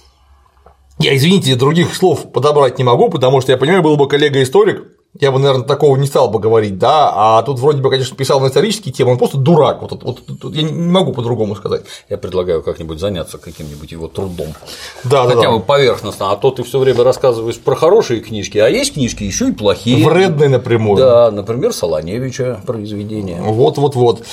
Я, извините, других слов подобрать не могу, потому что я понимаю, был бы коллега-историк, я бы, наверное, такого не стал бы говорить, да, а тут вроде бы, конечно, писал на исторические темы, он просто дурак, вот, вот, вот я не могу по-другому сказать. Я предлагаю как-нибудь заняться каким-нибудь его трудом, да, хотя да, бы да. поверхностно, а то ты все время рассказываешь про хорошие книжки, а есть книжки еще и плохие. Вредные напрямую. Да, например, Солоневича произведения. Вот-вот-вот.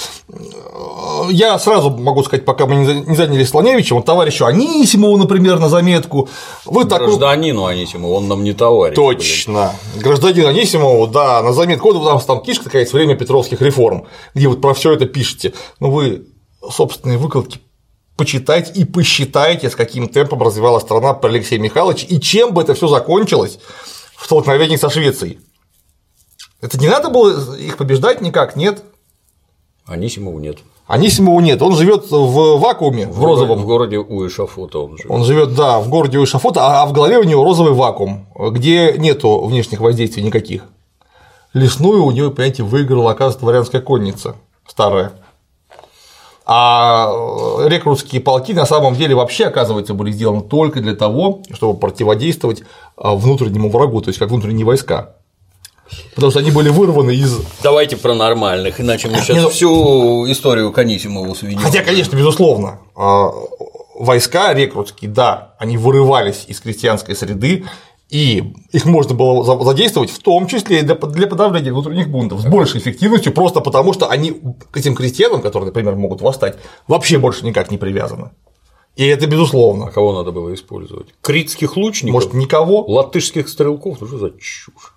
Я сразу могу сказать, пока мы не занялись Солоневичем, вот товарищу Анисимову, например, на заметку. Вы Гражданину так... Анисимову, он нам не товарищ. Точно. Блин. Гражданин Анисимову, да, на заметку. Вот у нас там книжка такая есть «Время петровских реформ», где вот про все это пишете. Но вы собственные выкладки почитайте и посчитайте, с каким темпом развивалась страна при Алексее Михайловиче и чем бы это все закончилось в столкновении со Швецией. Это не надо было их побеждать никак, нет? Анисимову нет. Анисимову нет, он живет в вакууме, в, в розовом. В городе у эшафота он живет. Он живет, да, в городе у эшафота, а в голове у него розовый вакуум, где нету внешних воздействий никаких. Лесную у него, понимаете, выиграла, оказывается, дворянская конница старая. А рекрутские полки на самом деле вообще, оказывается, были сделаны только для того, чтобы противодействовать внутреннему врагу, то есть как внутренние войска. Потому что они были вырваны из… Давайте про нормальных, иначе мы сейчас ну... всю историю к Анисимову сведем. Хотя, конечно, безусловно, войска рекрутские, да, они вырывались из крестьянской среды, и их можно было задействовать в том числе и для подавления внутренних бунтов с большей эффективностью, просто потому что они к этим крестьянам, которые, например, могут восстать, вообще больше никак не привязаны. И это безусловно. А кого надо было использовать? Критских лучников? Может, никого? Латышских стрелков? Ну что за чушь?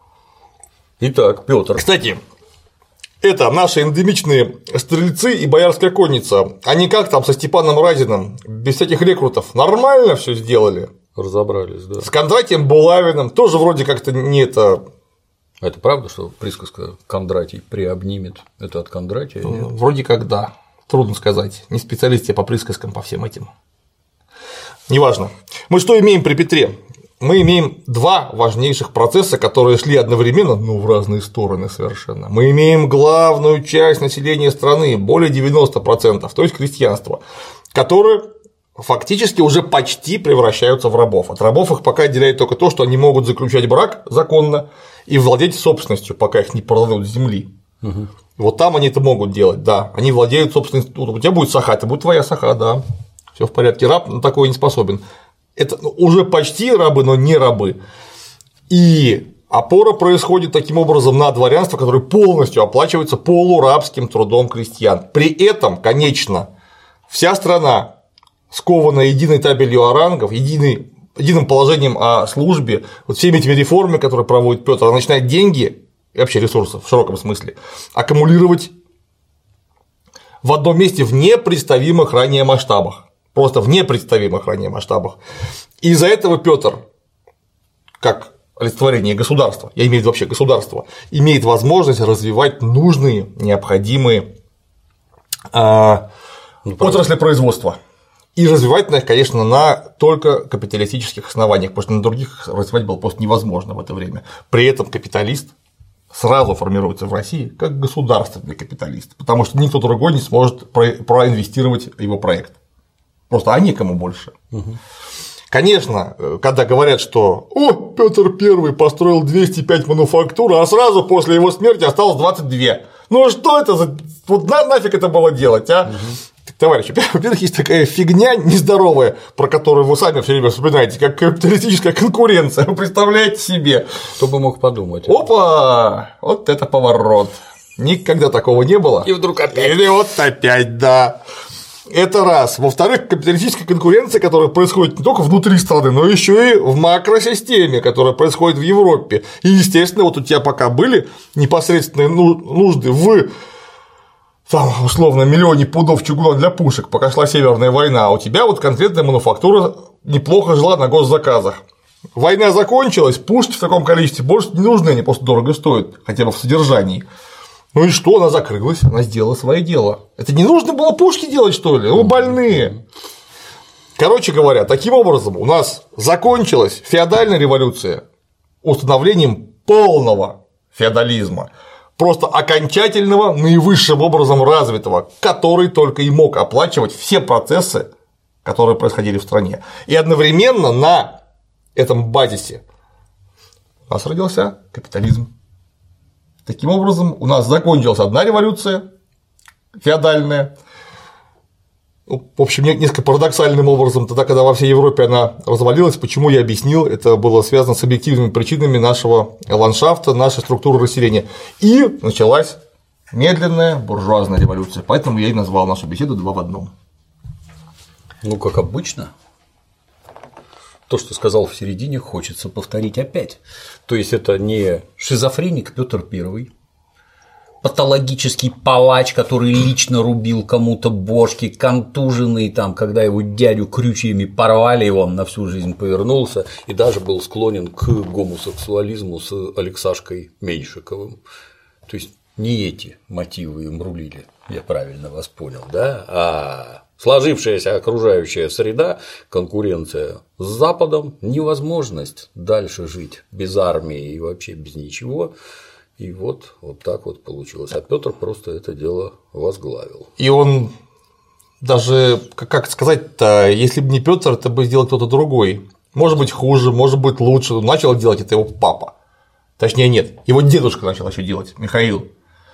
Итак, Петр. Кстати, это наши эндемичные стрельцы и боярская конница. Они как там со Степаном Разиным, без всяких рекрутов, нормально все сделали. Разобрались, да. С Кондратием Булавиным тоже вроде как-то не это. А это правда, что присказка «Кондратий приобнимет» – это от Кондратия? Нет? Вроде как да. Трудно сказать. Не специалист я по присказкам, по всем этим. Неважно. Мы что имеем при Петре? Мы имеем два важнейших процесса, которые шли одновременно, но в разные стороны совершенно. Мы имеем главную часть населения страны, более девяноста процентов, то есть крестьянство, которые фактически уже почти превращаются в рабов. От рабов их пока отделяет только то, что они могут заключать брак законно и владеть собственностью, пока их не продадут с земли. Угу. Вот там они это могут делать, да. Они владеют собственностью. У тебя будет саха, это будет твоя саха, да. Все в порядке. Раб на такое не способен. Это уже почти рабы, но не рабы. И опора происходит таким образом на дворянство, которое полностью оплачивается полурабским трудом крестьян. При этом, конечно, вся страна скована единой табелью о рангах, единой, единым положением о службе, вот всеми этими реформами, которые проводит Петр, она начинает деньги и вообще ресурсы в широком смысле аккумулировать в одном месте в непредставимых ранее масштабах. просто в непредставимых ранее масштабах. И из-за этого Петр, как олицетворение государства, я имею в виду вообще государство, имеет возможность развивать нужные, необходимые а, ну, отрасли производства. И развивать их, конечно, на только капиталистических основаниях, потому что на других развивать было просто невозможно в это время. При этом капиталист сразу формируется в России как государственный капиталист, потому что никто другой не сможет проинвестировать его проект. Просто а некому больше. Угу. Конечно, когда говорят, что «О, Петр Первый построил двести пять мануфактур, а сразу после его смерти осталось двадцать две». Ну что это за… Вот на, нафиг это было делать, а? Угу. Так, товарищи, во-первых, есть такая фигня нездоровая, про которую вы сами все время вспоминаете, как капиталистическая конкуренция. Вы представляете себе? Кто бы мог подумать. Опа! Вот это поворот. Никогда такого не было. И вдруг опять. Или вот опять, да. Это раз. Во-вторых, капиталистическая конкуренция, которая происходит не только внутри страны, но еще и в макросистеме, которая происходит в Европе. И, естественно, вот у тебя пока были непосредственные нужды в там, условно, миллионе пудов чугуна для пушек, пока шла Северная война, а у тебя вот конкретная мануфактура неплохо жила на госзаказах. Война закончилась, пушки в таком количестве больше не нужны, они просто дорого стоят, хотя бы в содержании. Ну и что, она закрылась, она сделала свое дело. Это не нужно было пушки делать, что ли? Вы больные. Короче говоря, таким образом у нас закончилась феодальная революция установлением полного феодализма, просто окончательного, наивысшим образом развитого, который только и мог оплачивать все процессы, которые происходили в стране. И одновременно на этом базисе у нас родился капитализм. Таким образом, у нас закончилась одна революция феодальная. Ну, в общем, несколько парадоксальным образом, тогда, когда во всей Европе она развалилась, почему я объяснил, это было связано с объективными причинами нашего ландшафта, нашей структуры расселения. И началась медленная буржуазная революция. Поэтому я и назвал нашу беседу «Два в одном». Ну, как обычно. То, что сказал в середине, хочется повторить опять. То есть это не шизофреник Петр Первый, патологический палач, который лично рубил кому-то бошки, контуженный, там, когда его дядю крючьями порвали, и он на всю жизнь повернулся и даже был склонен к гомосексуализму с Алексашкой Меньшиковым. То есть не эти мотивы им рулили, я правильно вас понял, да, а сложившаяся окружающая среда, конкуренция с Западом, невозможность дальше жить без армии и вообще без ничего. И вот, вот так вот получилось. А Петр просто это дело возглавил. И он даже, как сказать-то, если бы не Петр, это бы сделал кто-то другой. Может быть, хуже, может быть, лучше. Но начал делать это его папа. Точнее, нет, его дедушка начал еще делать, Михаил.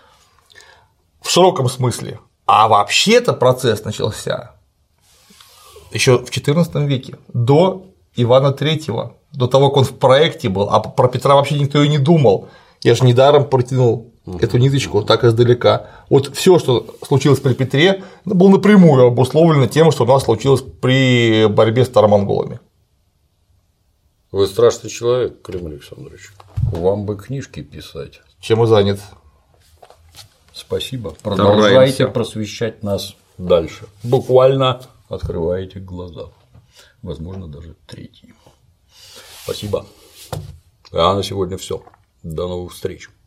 В широком смысле. А вообще-то процесс начался еще в четырнадцатом веке, до Ивана Третьего, до того, как он в проекте был, а про Петра вообще никто и не думал. Я же недаром протянул эту ниточку так издалека. Вот все, что случилось при Петре, было напрямую обусловлено тем, что у нас случилось при борьбе с таромонголами. Вы страшный человек, Клим Александрович. Вам бы книжки писать. Чем и занят. Спасибо. Продолжайте Стараемся. просвещать нас дальше. Буквально открываете глаза. Возможно, даже третий. Спасибо. А на сегодня все. До новых встреч.